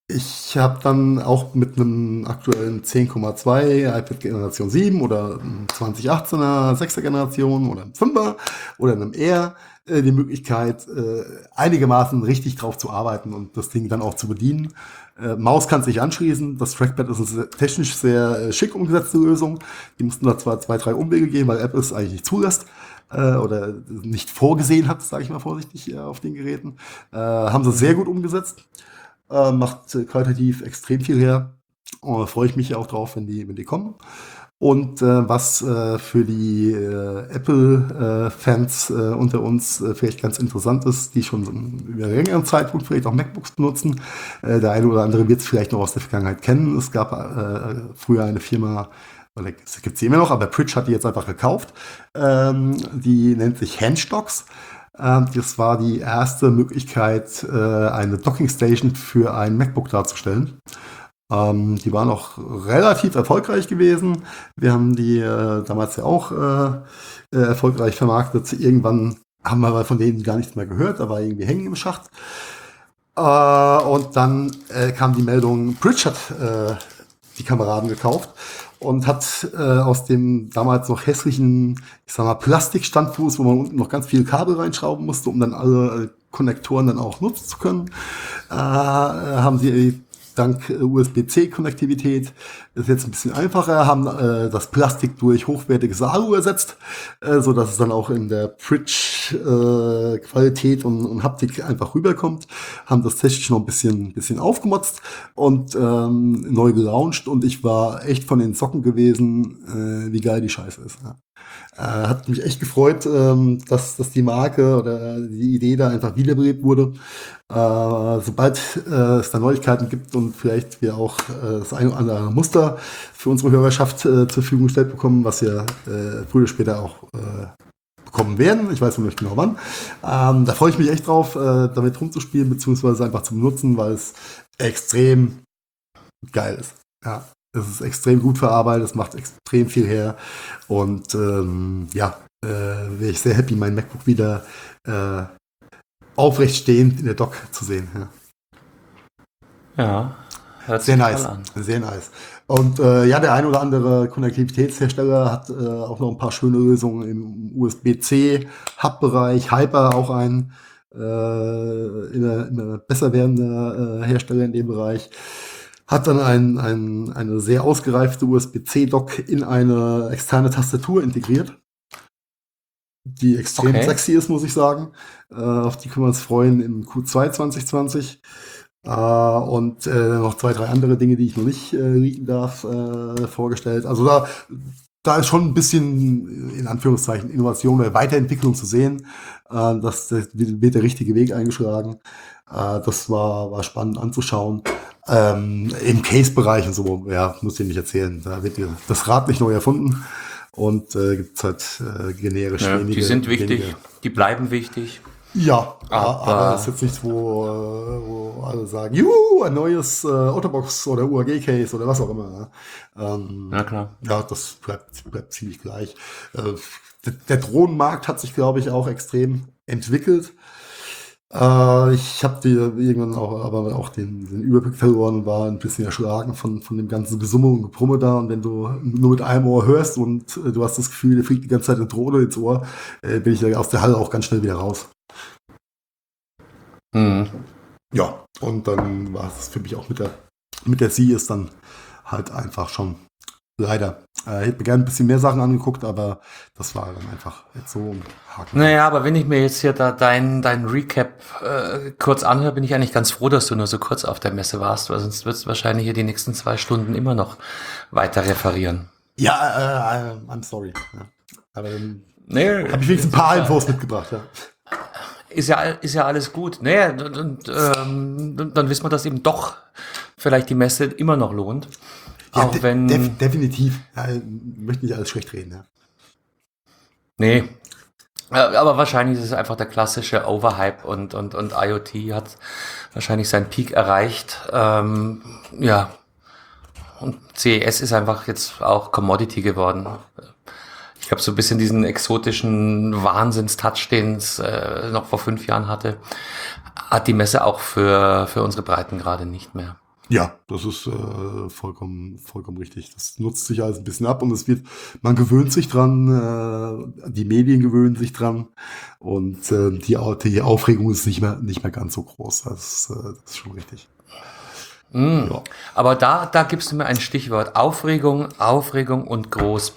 Ich habe dann auch mit einem aktuellen zehn Komma zwei iPad Generation sieben oder einem zwanzig achtzehner sechster Generation oder einem fünfer oder einem Air äh, die Möglichkeit, äh, einigermaßen richtig drauf zu arbeiten und das Ding dann auch zu bedienen. Äh, Maus kann sich anschließen. Das Trackpad ist eine sehr, technisch sehr äh, schick umgesetzte Lösung. Die mussten da zwar zwei, drei Umwege gehen, weil Apple es eigentlich nicht zulässt äh, oder nicht vorgesehen hat, sage ich mal vorsichtig, äh, auf den Geräten. Äh, haben sie sehr gut umgesetzt. Äh, macht äh, qualitativ extrem viel her. Äh, freue ich mich auch drauf, wenn die, wenn die kommen. Und äh, was äh, für die äh, Apple-Fans äh, äh, unter uns äh, vielleicht ganz interessant ist, die schon so über einen längeren Zeitpunkt vielleicht auch MacBooks benutzen. Äh, der eine oder andere wird es vielleicht noch aus der Vergangenheit kennen. Es gab äh, früher eine Firma, oder es gibt sie immer noch, aber Bridge hat die jetzt einfach gekauft. Ähm, die nennt sich Handstocks. Das war die erste Möglichkeit, eine Dockingstation für ein MacBook darzustellen. Die waren auch relativ erfolgreich gewesen. Wir haben die damals ja auch erfolgreich vermarktet. Irgendwann haben wir aber von denen gar nichts mehr gehört. Da war irgendwie hängen im Schacht. Und dann kam die Meldung, Bridge hat die Kameraden gekauft und hat äh, aus dem damals noch hässlichen, ich sag mal, Plastikstandfuß, wo man unten noch ganz viele Kabel reinschrauben musste, um dann alle äh, Konnektoren dann auch nutzen zu können, äh, haben sie dank äh, U S B-C-Konnektivität ist jetzt ein bisschen einfacher, haben äh, das Plastik durch hochwertiges Alu ersetzt, äh, so dass es dann auch in der Bridge-Qualität äh, und, und Haptik einfach rüberkommt, haben das technisch noch ein bisschen, bisschen aufgemotzt und ähm, neu gelauncht und ich war echt von den Socken gewesen, äh, wie geil die Scheiße ist. Ja. Äh, hat mich echt gefreut, ähm, dass, dass die Marke oder die Idee da einfach wiederbelebt wurde. Äh, sobald äh, es da Neuigkeiten gibt und vielleicht wir auch äh, das ein oder andere Muster für unsere Hörerschaft äh, zur Verfügung gestellt bekommen, was wir äh, früher oder später auch äh, bekommen werden. Ich weiß noch nicht genau wann. Ähm, da freue ich mich echt drauf, äh, damit rumzuspielen, beziehungsweise einfach zu benutzen, weil es extrem geil ist. Ja. Es ist extrem gut verarbeitet, es macht extrem viel her und ähm, ja, äh, wäre ich sehr happy, mein MacBook wieder äh, aufrecht stehend in der Dock zu sehen. Ja, ja, hört sich sehr nice, an. sehr nice. Und äh, ja, der ein oder andere Konnektivitätshersteller hat äh, auch noch ein paar schöne Lösungen im U S B-C-Hub-Bereich, Hyper auch ein äh, immer, immer besser werdender äh, Hersteller in dem Bereich. Hat dann ein, ein, eine sehr ausgereifte U S B-C-Dock in eine externe Tastatur integriert, die extrem Okay. sexy ist, muss ich sagen. Äh, auf die können wir uns freuen im Q zwei zwanzig zwanzig. Äh, und äh, noch zwei, drei andere Dinge, die ich noch nicht äh, leaken darf, äh, vorgestellt. Also da, da ist schon ein bisschen, in Anführungszeichen, Innovation oder Weiterentwicklung zu sehen. Äh, das, das wird der richtige Weg eingeschlagen. Äh, das war, war spannend anzuschauen. Ähm, im Case-Bereich und so, ja, muss ich nicht erzählen. Da wird das Rad nicht neu erfunden und äh, gibt es halt äh, generisch Ja, wenige. die sind wichtig, wenige. die bleiben wichtig. Ja, Aber- aber das ist jetzt nichts, wo, äh, wo alle sagen, juhu, ein neues äh, Otterbox oder U A G-Case oder was auch immer. Ne? Ähm, Na klar. Ja, das bleibt, bleibt ziemlich gleich. Äh, der, der Drohnenmarkt hat sich, glaube ich, auch extrem entwickelt. Äh, ich habe die irgendwann auch, aber auch den, den Überblick verloren und war ein bisschen erschlagen von, von dem ganzen Gesumme und Gebrumme da. Und wenn du nur mit einem Ohr hörst und äh, du hast das Gefühl, dir fliegt die ganze Zeit eine Drohne ins Ohr, äh, bin ich ja aus der Halle auch ganz schnell wieder raus. Mhm. Ja, und dann war es für mich auch mit der, mit der Sie ist dann halt einfach schon leider. Äh, ich hätte mir gerne ein bisschen mehr Sachen angeguckt, aber das war dann einfach jetzt so ein Haken. Naja, aber wenn ich mir jetzt hier da dein, dein Recap äh, kurz anhöre, bin ich eigentlich ganz froh, dass du nur so kurz auf der Messe warst, weil sonst wirst du wahrscheinlich hier die nächsten zwei Stunden immer noch weiter referieren. Ja, äh, I'm sorry. Ja. Aber dann Nee, habe ich wenigstens ein paar Infos mitgebracht. Ja. Ist ja, ist ja alles gut. Naja, und, und ähm, dann wissen wir, dass eben doch vielleicht die Messe immer noch lohnt. Ja, Auch de- wenn. def- definitiv. Ja, ich möchte nicht alles schlecht reden. Ja. Nee. Ja, aber wahrscheinlich ist es einfach der klassische Overhype und, und, und IoT hat wahrscheinlich seinen Peak erreicht. Ähm, ja. Und C E S ist einfach jetzt auch Commodity geworden. Ich glaube, so ein bisschen diesen exotischen Wahnsinns-Touch, den es äh, noch vor fünf Jahren hatte, hat die Messe auch für, für unsere Breiten gerade nicht mehr. Ja, das ist äh, vollkommen, vollkommen richtig. Das nutzt sich alles ein bisschen ab und es wird, man gewöhnt sich dran, äh, die Medien gewöhnen sich dran und äh, die, Au- die Aufregung ist nicht mehr, nicht mehr ganz so groß. Das, äh, das ist schon richtig. Mm. Ja. Aber da, da gibst du mir ein Stichwort. Aufregung, Aufregung und groß.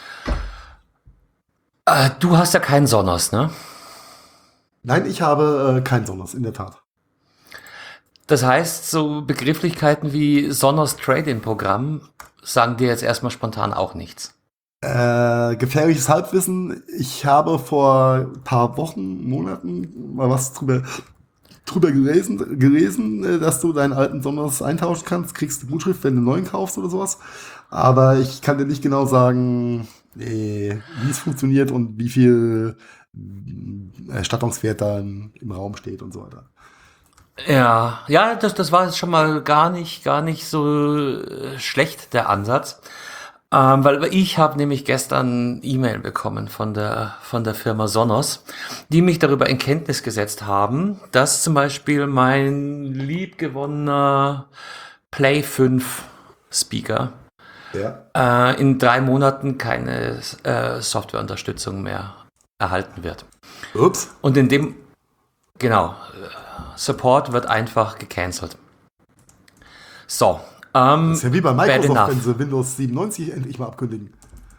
Äh, du hast ja keinen Sonos, ne? Nein, ich habe äh, kein Sonos, in der Tat. Das heißt, so Begrifflichkeiten wie Sonos Trade-in-Programm sagen dir jetzt erstmal spontan auch nichts. Äh, gefährliches Halbwissen. Ich habe vor ein paar Wochen, Monaten mal was drüber, drüber gelesen, gelesen, äh, dass du deinen alten Sonos eintauschen kannst, kriegst eine Gutschrift, wenn du einen neuen kaufst oder sowas. Aber ich kann dir nicht genau sagen, äh, wie es funktioniert und wie viel äh, Erstattungswert da im, im Raum steht und so weiter. Ja, ja, das, das war jetzt schon mal gar nicht, gar nicht so äh, schlecht, der Ansatz. Ähm, weil ich habe nämlich gestern E-Mail bekommen von der, von der Firma Sonos, die mich darüber in Kenntnis gesetzt haben, dass zum Beispiel mein liebgewonnener Play fünf Speaker Ja. äh, in drei Monaten keine äh, Softwareunterstützung mehr erhalten wird. Ups. Und in dem, genau, äh, Support wird einfach gecancelt. So, ähm, Das ist ja wie bei bad Microsoft, enough. wenn sie Windows siebenundneunzig endlich mal abkündigen.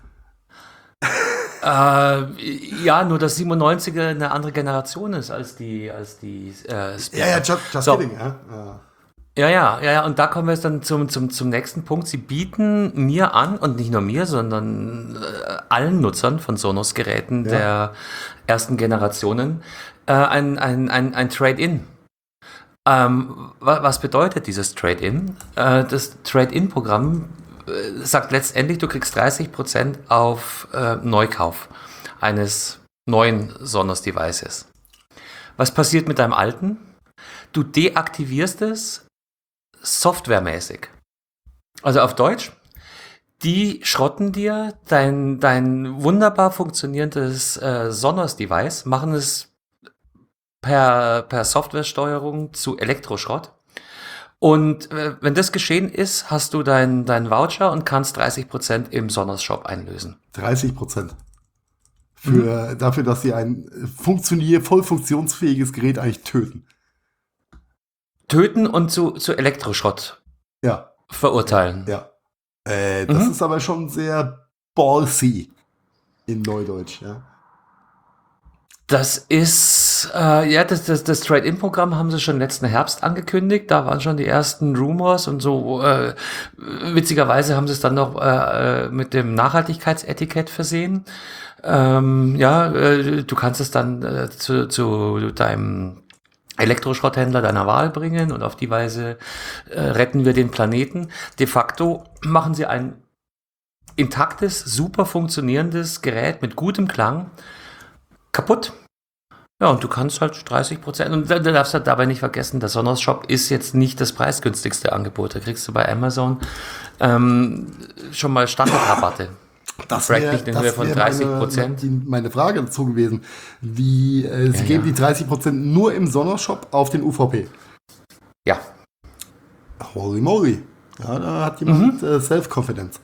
Äh, ja, nur dass siebenundneunziger eine andere Generation ist als die, als die äh, Speaker. Ja, ja, just, just So. kidding. Ja. Ja. Ja, ja, ja, ja, und da kommen wir jetzt dann zum, zum, zum nächsten Punkt. Sie bieten mir an, und nicht nur mir, sondern äh, allen Nutzern von Sonos-Geräten Ja. der ersten Generationen äh, ein, ein, ein, ein Trade-in. Ähm, wa- was bedeutet dieses Trade-in? Äh, das Trade-in-Programm äh, sagt letztendlich, du kriegst dreißig Prozent auf äh, Neukauf eines neuen Sonos-Devices. Was passiert mit deinem alten? Du deaktivierst es softwaremäßig. Also auf Deutsch, die schrotten dir dein, dein wunderbar funktionierendes äh, Sonos-Device, machen es per, per Softwaresteuerung zu Elektroschrott. Und äh, wenn das geschehen ist, hast du deinen dein Voucher und kannst dreißig Prozent im Sonos-Shop einlösen. dreißig Prozent. Für, dafür, dass sie ein funktionier voll funktionsfähiges Gerät eigentlich töten. Töten und zu, zu Elektroschrott Ja, verurteilen. ja. Äh, das Mhm. ist aber schon sehr ballsy in Neudeutsch, ja. Das ist, äh, ja, das, das, das Trade-in-Programm haben sie schon letzten Herbst angekündigt. Da waren schon die ersten Rumors und so. Äh, witzigerweise haben sie es dann noch äh, mit dem Nachhaltigkeitsetikett versehen. Ähm, ja, äh, du kannst es dann äh, zu, zu deinem Elektroschrotthändler deiner Wahl bringen und auf die Weise äh, retten wir den Planeten. De facto machen sie ein intaktes, super funktionierendes Gerät mit gutem Klang kaputt. Ja, und du kannst halt dreißig Prozent, und du darfst halt dabei nicht vergessen, der Sonos Shop ist jetzt nicht das preisgünstigste Angebot. Da kriegst du bei Amazon ähm, schon mal Standardrabatte. Das Vielleicht wäre nicht in Höhe von wär dreißig meine, Prozent. die, meine Frage dazu gewesen. Wie, äh, Sie Ja, geben ja. die dreißig Prozent nur im Sonos-Shop auf den U V P. Ja, Holy moly. Ja, da hat jemand Mhm. äh, Self-Confidence.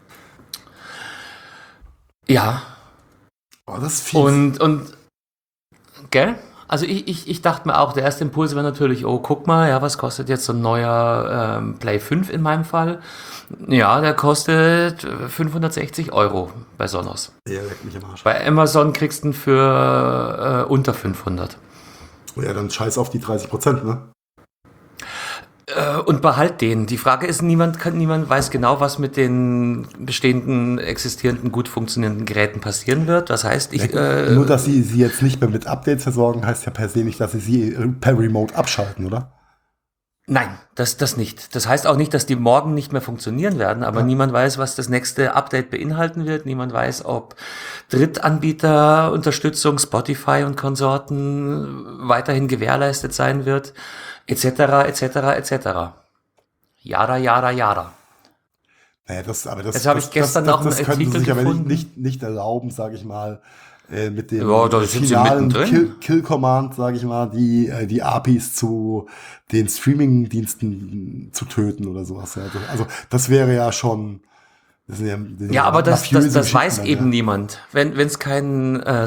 ja. Oh, das ist fies. Und, und, gell? Also ich, ich, ich dachte mir auch, der erste Impuls war natürlich, oh, guck mal, ja, was kostet jetzt so ein neuer ähm, Play fünf in meinem Fall? Ja, der kostet fünfhundertsechzig Euro bei Sonos. Ja, leck mich am Arsch. Bei Amazon kriegst du ihn für äh, unter fünfhundert. Ja, dann scheiß auf die dreißig Prozent, ne? Äh, und behalt den. Die Frage ist, niemand kann, niemand weiß genau, was mit den bestehenden, existierenden, gut funktionierenden Geräten passieren wird. Das heißt, ich, äh, Nur, dass sie sie jetzt nicht mehr mit Updates versorgen, heißt ja per se nicht, dass sie sie äh, per Remote abschalten, oder? nein, das, das nicht. Das heißt auch nicht, dass die morgen nicht mehr funktionieren werden, aber Ja. niemand weiß, was das nächste Update beinhalten wird. Niemand weiß, ob Drittanbieterunterstützung, Spotify und Konsorten weiterhin gewährleistet sein wird, et cetera, et cetera, et cetera. Jada, jada, jada. Naja, das, aber das, Jetzt habe das, ich gestern das, auch das, einen das können sie Artikel sich aber nicht, gefunden. nicht, nicht erlauben, sage ich mal, äh, mit dem Ja, da sind sie finalen mittendrin. Kill, Kill Command, sage ich mal, die, äh, die A P Is zu den Streaming-Diensten zu töten oder sowas. Ja. Also, also das wäre ja schon. Das sind ja, das sind Ja, aber das, das, mafiöse das weiß Geschichten dann, eben ja. niemand. Wenn wenn es keinen äh,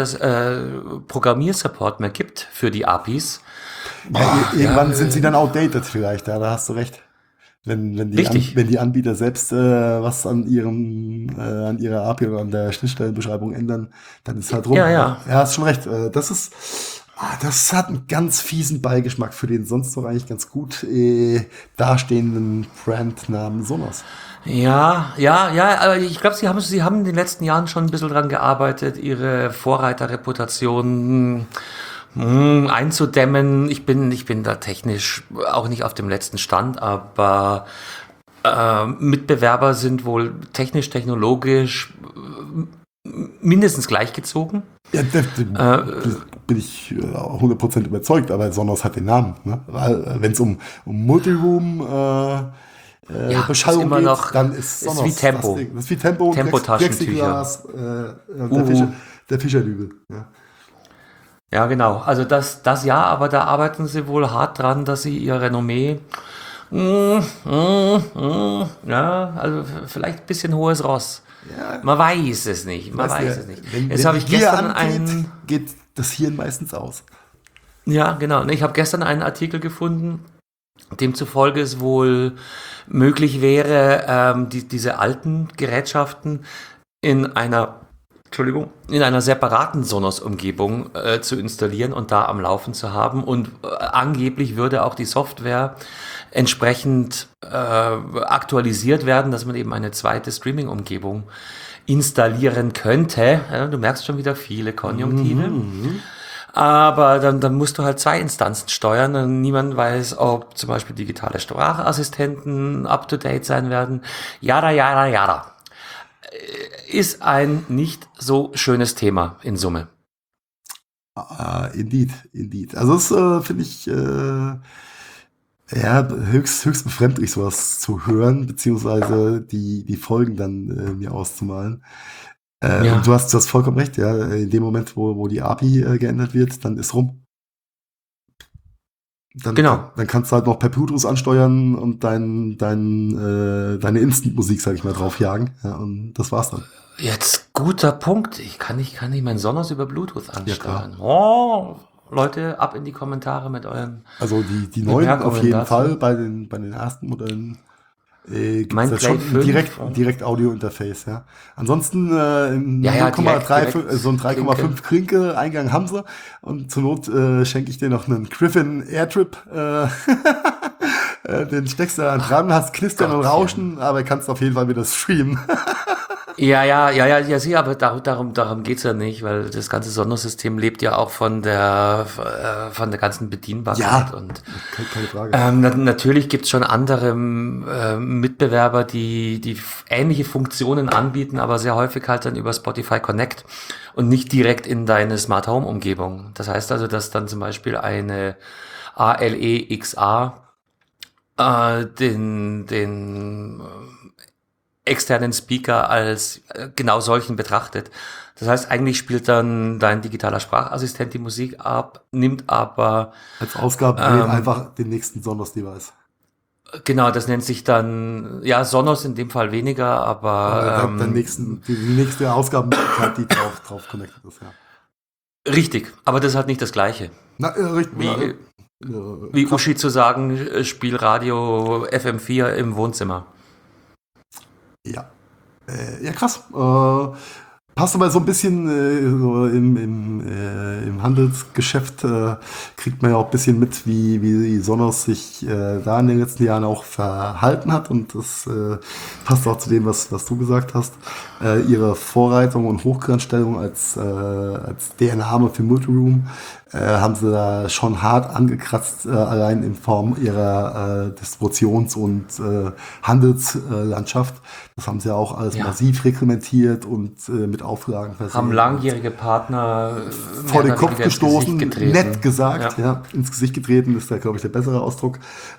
Software-Programmiersupport mehr gibt für die A P Is, Ja, ir- irgendwann ja, sind sie dann outdated vielleicht, ja, da hast du recht. Wenn, wenn, die, An richtig. wenn die Anbieter selbst äh, was an ihrem äh, an ihrer A P I oder an der Schnittstellenbeschreibung ändern, dann ist halt rum. Ja, ja. Ja, hast schon recht. Äh, das ist, ah, das hat einen ganz fiesen Beigeschmack für den sonst doch eigentlich ganz gut äh, dastehenden Brandnamen Sonos. Ja, ja, ja, aber ich glaube, sie haben, sie haben in den letzten Jahren schon ein bisschen dran gearbeitet, ihre Vorreiterreputation hm, einzudämmen. Ich bin, ich bin da technisch auch nicht auf dem letzten Stand, aber äh, Mitbewerber sind wohl technisch, technologisch äh, mindestens gleichgezogen. Ja, da, da Äh, bin ich äh, hundert Prozent überzeugt, aber Sonos hat den Namen. Ne? Wenn es um, um Multiroom äh, äh, ja, ist Beschallung immer geht, noch, dann ist ist Sonos wie Tempo. das Ding. Das ist wie Tempo, Plex- Tempo-Taschentücher. Plexiglas, äh, der, Uh. Fischer, der Fischerdübel. Ja. Ja, genau. Also das, das ja, aber da arbeiten sie wohl hart dran, dass sie ihr Renommee, mm, mm, mm, ja, also f- vielleicht ein bisschen hohes Ross. Ja, Man weiß es nicht, man weißt weiß du, es nicht. wenn, Jetzt wenn habe die ich Gier gestern angeht, einen, geht das Hirn meistens aus. ja, genau, ich habe gestern einen Artikel gefunden, demzufolge es wohl möglich wäre, ähm, die, diese alten Gerätschaften in einer, Entschuldigung, in einer separaten Sonos-Umgebung äh, zu installieren und da am Laufen zu haben. Und äh, angeblich würde auch die Software entsprechend äh, aktualisiert werden, dass man eben eine zweite Streaming-Umgebung installieren könnte. Ja, du merkst schon wieder viele Konjunktive. Aber dann, dann musst du halt zwei Instanzen steuern und niemand weiß, ob zum Beispiel digitale Sprachassistenten up-to-date sein werden. Jada, jada, jada. Ist ein nicht so schönes Thema in Summe. Ah, indeed, indeed. Also das äh, finde ich äh, ja höchst, höchst befremdlich, sowas zu hören, beziehungsweise die, die Folgen dann äh, mir auszumalen. Äh, Ja. Und du hast, du hast vollkommen recht, ja. In dem Moment, wo, wo die A P I äh, geändert wird, dann ist rum. Dann, Genau. kann, dann kannst du halt noch per Bluetooth ansteuern und dein, dein, äh, deine Instant-Musik, sag ich mal, draufjagen. Ja, und das war's dann. Jetzt guter Punkt. Ich kann nicht, kann nicht meinen Sonos über Bluetooth klar. ansteuern. Oh, Leute, ab in die Kommentare mit euren. Also die, die neuen auf Bemerkungen jeden dazu. Fall, bei den, bei den ersten Modellen äh, gibt Mein es ja schon Play ein fünf, direkt, ja. direkt Audio-Interface, ja. Ansonsten äh, ein Ja, ja, null Komma drei, direkt- direkt so ein drei Komma fünf Klinke Eingang haben sie und zur Not äh, schenke ich dir noch einen Griffin Airtrip. Äh, äh, den steckst du dann dran, hast Knistern und Gottchen. Rauschen, aber kannst auf jeden Fall wieder streamen. Ja, ja, ja, ja, ja, sieh, aber darum, darum, darum geht's ja nicht, weil das ganze Sonos-System lebt ja auch von der, äh, von der ganzen Bedienbarkeit. Ja. Und keine, keine Frage. ähm, na, natürlich gibt's schon andere äh, Mitbewerber, die, die f- ähnliche Funktionen anbieten, aber sehr häufig halt dann über Spotify Connect und nicht direkt in deine Smart Home Umgebung. Das heißt also, dass dann zum Beispiel eine A L E X A äh, den, den externen Speaker als äh, genau solchen betrachtet. Das heißt, eigentlich spielt dann dein digitaler Sprachassistent die Musik ab, nimmt aber, Als Ausgabe ähm, einfach den nächsten Sonos-Device. genau, das nennt sich dann, ja, Sonos in dem Fall weniger, aber Oder ähm, der nächsten, die, die nächste Ausgabenmöglichkeit, die drauf, drauf connected ist, ja. richtig, aber das ist halt nicht das Gleiche. Na, äh, richtig. Wie, ja, äh, wie krass. Uschi zu sagen, äh, spiel Radio F M vier im Wohnzimmer. Ja. Äh, ja, krass. Äh, passt aber so ein bisschen äh, so im, im, äh, im Handelsgeschäft, äh, kriegt man ja auch ein bisschen mit, wie, wie Sonos sich äh, da in den letzten Jahren auch verhalten hat. Und das äh, passt auch zu dem, was, was du gesagt hast. Äh, ihre Vorreitung und Hochgrenzstellung als, äh, als der Name für Multiroom äh, haben sie da schon hart angekratzt, äh, allein in Form ihrer äh, Distributions- und äh, Handelslandschaft. Das haben sie ja auch alles Ja. massiv reglementiert und äh, mit Auflagen versehen. Haben langjährige Partner äh, vor den Kopf gestoßen, nett gesagt, ja. ja, ins Gesicht getreten, ist da, glaube ich, der bessere Ausdruck.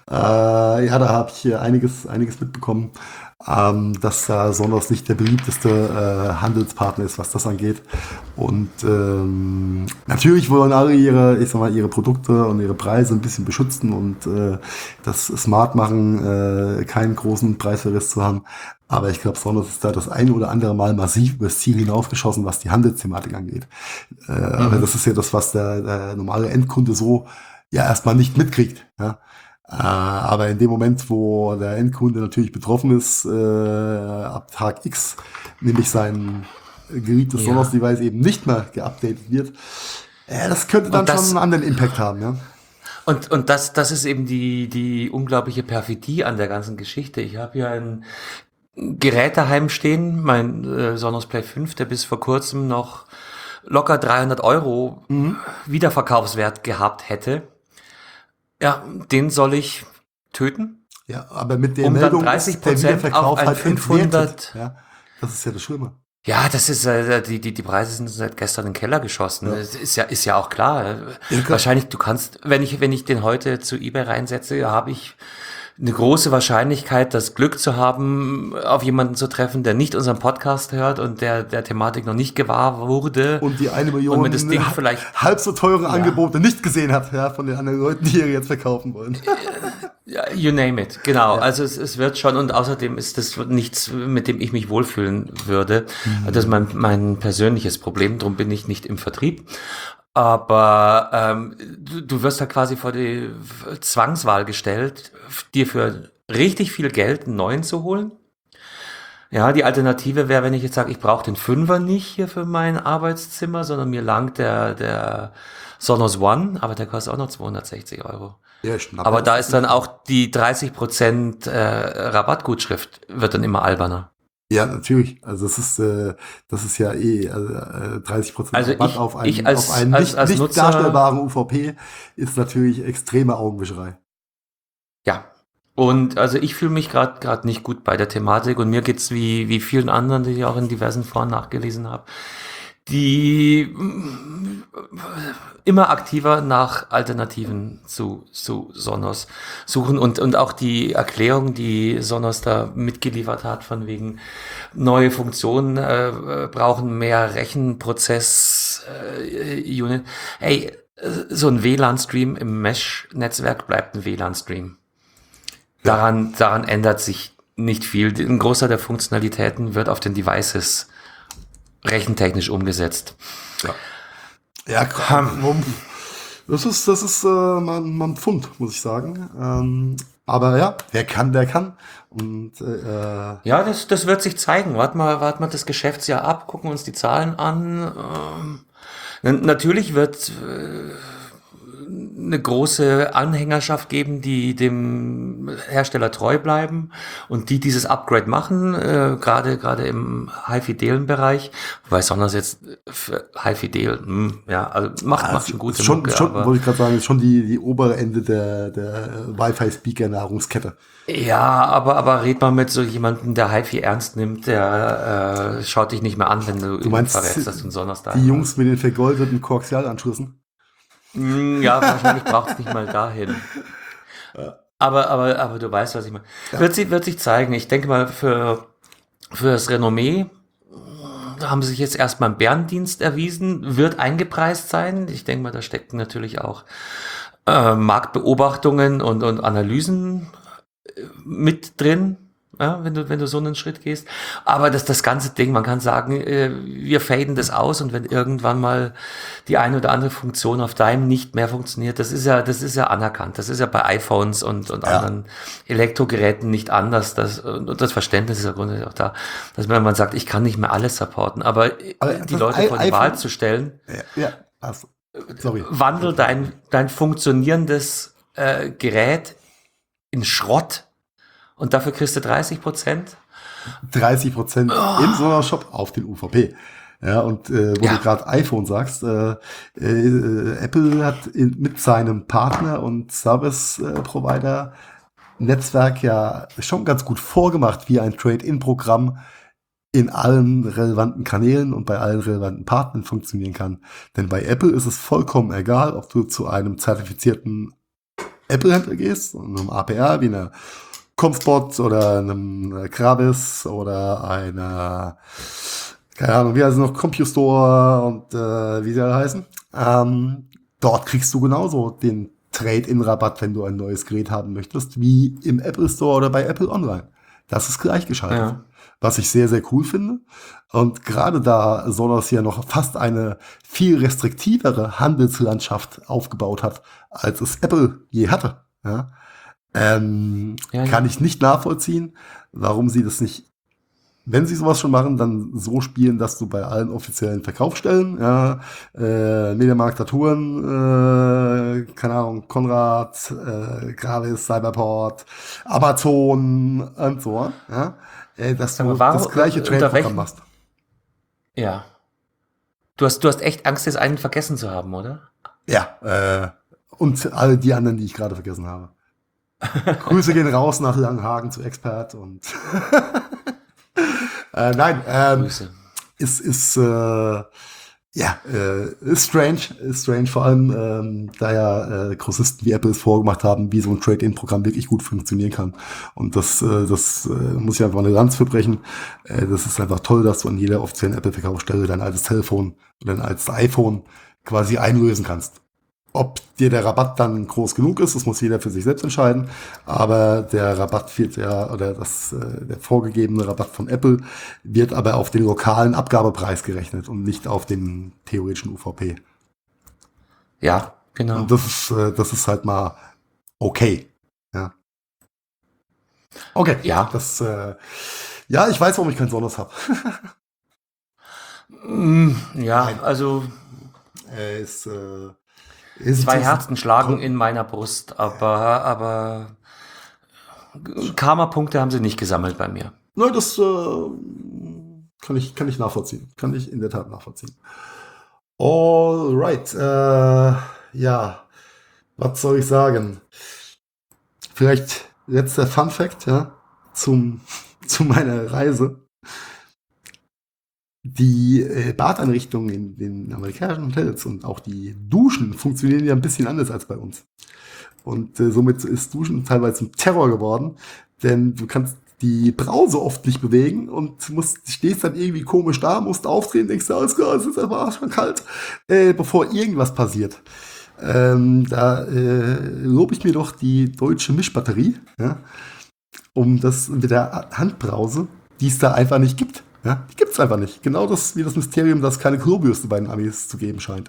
Äh, ja, da habe ich hier einiges, einiges mitbekommen, ähm, dass da Sonos nicht der beliebteste äh, Handelspartner ist, was das angeht. Und ähm, natürlich wollen alle ihre, ich sag mal, ihre Produkte und ihre Preise ein bisschen beschützen und äh, das smart machen, äh, keinen großen Preisverriss zu haben. Aber ich glaube, Sonos ist da das ein oder andere Mal massiv übers Ziel hinaufgeschossen, was die Handelsthematik angeht. Äh, mhm. Aber das ist ja das, was der, der normale Endkunde so ja erstmal nicht mitkriegt. Ja? Äh, aber in dem Moment, wo der Endkunde natürlich betroffen ist, äh, ab Tag X, nämlich sein geliebtes ja. Sonos-Device eben nicht mehr geupdatet wird, äh, das könnte dann das, schon einen anderen Impact haben. Ja? Und, und das, das ist eben die, die unglaubliche Perfidie an der ganzen Geschichte. Ich habe hier ein Gerät daheim stehen, mein äh, Sonos Play fünf, der bis vor kurzem noch locker dreihundert Euro mhm. Wiederverkaufswert gehabt hätte. Ja, den soll ich töten. Ja, aber mit der um Meldung dann dreißig Prozent auf ein halt fünfhundert. Ja, das ist ja das Schlimme. Ja, das ist äh, die die die Preise sind seit gestern in den Keller geschossen. Ja. Das ist ja ist ja auch klar. Ja, wahrscheinlich du kannst, wenn ich wenn ich den heute zu eBay reinsetze, habe ich eine große Wahrscheinlichkeit, das Glück zu haben, auf jemanden zu treffen, der nicht unseren Podcast hört und der der Thematik noch nicht gewahr wurde. Und die eine Million und mir das Ding vielleicht halb so teure ja. Angebote nicht gesehen hat, ja, von den anderen Leuten, die ihr jetzt verkaufen wollen. Ja, you name it, genau. Ja. Also es, es wird schon, und außerdem ist das nichts, mit dem ich mich wohlfühlen würde. Mhm. Das ist mein, mein persönliches Problem, darum bin ich nicht im Vertrieb. Aber ähm, du, du wirst da quasi vor die Zwangswahl gestellt, dir für richtig viel Geld einen neuen zu holen. Ja, die Alternative wäre, wenn ich jetzt sage, ich brauche den Fünfer nicht hier für mein Arbeitszimmer, sondern mir langt der der Sonos One, aber der kostet auch noch zweihundertsechzig Euro. Ja, aber da ist dann auch die dreißig Prozent äh, Rabattgutschrift wird dann immer alberner. Ja, natürlich. Also das ist äh, das ist ja eh äh, dreißig Prozent also Rabatt ich, auf einen, ich als, auf einen als, nicht, als nicht Nutzer, darstellbaren U V P ist natürlich extreme Augenwischerei. Ja. Und also ich fühle mich gerade gerade nicht gut bei der Thematik und mir geht's wie wie vielen anderen, die ich auch in diversen Foren nachgelesen habe, die immer aktiver nach Alternativen zu zu Sonos suchen und und auch die Erklärung, die Sonos da mitgeliefert hat, von wegen neue Funktionen äh, brauchen mehr Rechenprozess äh, Unit. Hey, so ein W L A N-Stream im Mesh-Netzwerk bleibt ein W L A N-Stream. Daran, daran ändert sich nicht viel. Ein Großteil der Funktionalitäten wird auf den Devices rechentechnisch umgesetzt. Ja, ja komm, das ist, das ist äh, man, man Pfund, muss ich sagen. Ähm, aber ja, wer kann, der kann. Und äh, ja, das, das wird sich zeigen. Wart mal, wart mal das Geschäftsjahr ab, gucken uns die Zahlen an. Ähm, natürlich wird äh, eine große Anhängerschaft geben, die dem Hersteller treu bleiben und die dieses Upgrade machen, äh, gerade gerade im High-Fidelen Bereich, wobei Sonos jetzt für High-Fidel, hm, ja, also macht, macht schon gute schon, Mucke, schon aber wollte ich gerade sagen, ist schon die, die obere Ende der, der Wi-Fi-Speaker-Nahrungskette. Ja, aber, aber red mal mit so jemandem, der Hi-Fi ernst nimmt, der äh, schaut dich nicht mehr an, wenn du, du meinst, verrätst, dass du einen Sonos da hast. Die Jungs mit den vergoldeten Koaxialanschlüssen? Ja, wahrscheinlich braucht es nicht mal dahin. Aber, aber, aber du weißt, was ich meine. Ja. Wird, sie, wird sich zeigen. Ich denke mal, für, für das Renommee haben sie sich jetzt erstmal einen Bärendienst erwiesen, wird eingepreist sein. Ich denke mal, da stecken natürlich auch äh, Marktbeobachtungen und, und Analysen mit drin. Ja, wenn du, wenn du so einen Schritt gehst. Aber das, das ganze Ding, man kann sagen, äh, wir faden das aus und wenn irgendwann mal die eine oder andere Funktion auf deinem nicht mehr funktioniert, das ist ja, das ist ja anerkannt. Das ist ja bei iPhones und, und ja. anderen Elektrogeräten nicht anders. Das, und das Verständnis ist ja grundsätzlich auch da, dass man, man sagt, ich kann nicht mehr alles supporten. Aber, Aber die Leute I- vor die Wahl zu stellen, ja, ja. Also, sorry. wandel dein, dein funktionierendes äh, Gerät in Schrott. Und dafür kriegst du dreißig Prozent? dreißig Prozent oh. im Sonos-Shop auf den U V P. Ja, und äh, wo ja. du gerade iPhone sagst, äh, äh, Apple hat in, mit seinem Partner und Service-Provider Netzwerk ja schon ganz gut vorgemacht, wie ein Trade-in-Programm in allen relevanten Kanälen und bei allen relevanten Partnern funktionieren kann. Denn bei Apple ist es vollkommen egal, ob du zu einem zertifizierten Apple-Händler gehst, einem A P R wie einer Comspot oder einem Gravis oder einer, keine Ahnung, wie heißt es noch, CompuStore und äh, wie sie alle heißen. Ähm, dort kriegst du genauso den Trade-in-Rabatt, wenn du ein neues Gerät haben möchtest, wie im Apple Store oder bei Apple Online. Das ist gleichgeschaltet. Ja. Was ich sehr, sehr cool finde. Und gerade da Sonos ja noch fast eine viel restriktivere Handelslandschaft aufgebaut hat, als es Apple je hatte, ja, ähm, Ja, ja. kann ich nicht nachvollziehen, warum sie das nicht, wenn sie sowas schon machen, dann so spielen, dass du bei allen offiziellen Verkaufsstellen, ja, äh, Mediamarkt, Saturn, äh, keine Ahnung, Konrad, äh, Gravis, Cyberport, Amazon und so, ja, äh, dass Sag du mal, warum- das gleiche unter Trade-Programm welchen- machst. Ja. Du hast, du hast echt Angst, das einen vergessen zu haben, oder? Ja, äh, und alle die anderen, die ich gerade vergessen habe. Grüße gehen raus nach Langenhagen zu Expert und äh, nein, ähm, Grüße. ist, ist, äh, ja, äh, ist strange, ist strange, vor allem, ähm, da ja äh, Grossisten wie Apple es vorgemacht haben, wie so ein Trade-in-Programm wirklich gut funktionieren kann. Und das, äh, das äh, muss ich einfach eine Lanze für brechen. Äh, das ist einfach toll, dass du an jeder offiziellen Apple-Verkaufsstelle dein altes Telefon oder dein altes iPhone quasi einlösen kannst. Ob dir der Rabatt dann groß genug ist, das muss jeder für sich selbst entscheiden. Aber der Rabatt wird ja, oder das, äh, der vorgegebene Rabatt von Apple wird aber auf den lokalen Abgabepreis gerechnet und nicht auf den theoretischen U V P. Ja, genau. Und das ist, äh, das ist halt mal okay. Ja. Okay. Ja. Das, äh, ja, ich weiß, warum ich keinen Sonos habe. Mm, ja, Nein. also Er ist, äh, ist zwei ist- Herzen schlagen in meiner Brust, aber, aber Karma-Punkte haben sie nicht gesammelt bei mir. Nein, das äh, kann ich, kann ich nachvollziehen. Kann ich in der Tat nachvollziehen. Alright. Äh, ja, was soll ich sagen? Vielleicht letzter Fun Fact, ja, zum, zu meiner Reise. Die äh, Badeinrichtungen in den amerikanischen Hotels und auch die Duschen funktionieren ja ein bisschen anders als bei uns. Und äh, somit ist Duschen teilweise zum Terror geworden, denn du kannst die Brause oft nicht bewegen und musst, stehst dann irgendwie komisch da, musst aufdrehen, denkst du, alles klar, es ist einfach schon kalt, äh, bevor irgendwas passiert. Ähm, da äh, lobe ich mir doch die deutsche Mischbatterie, ja, um das mit der Handbrause, die es da einfach nicht gibt. Ja, die gibt's einfach nicht. Genau das wie das Mysterium, dass es keine Klobürste bei den Amis zu geben scheint.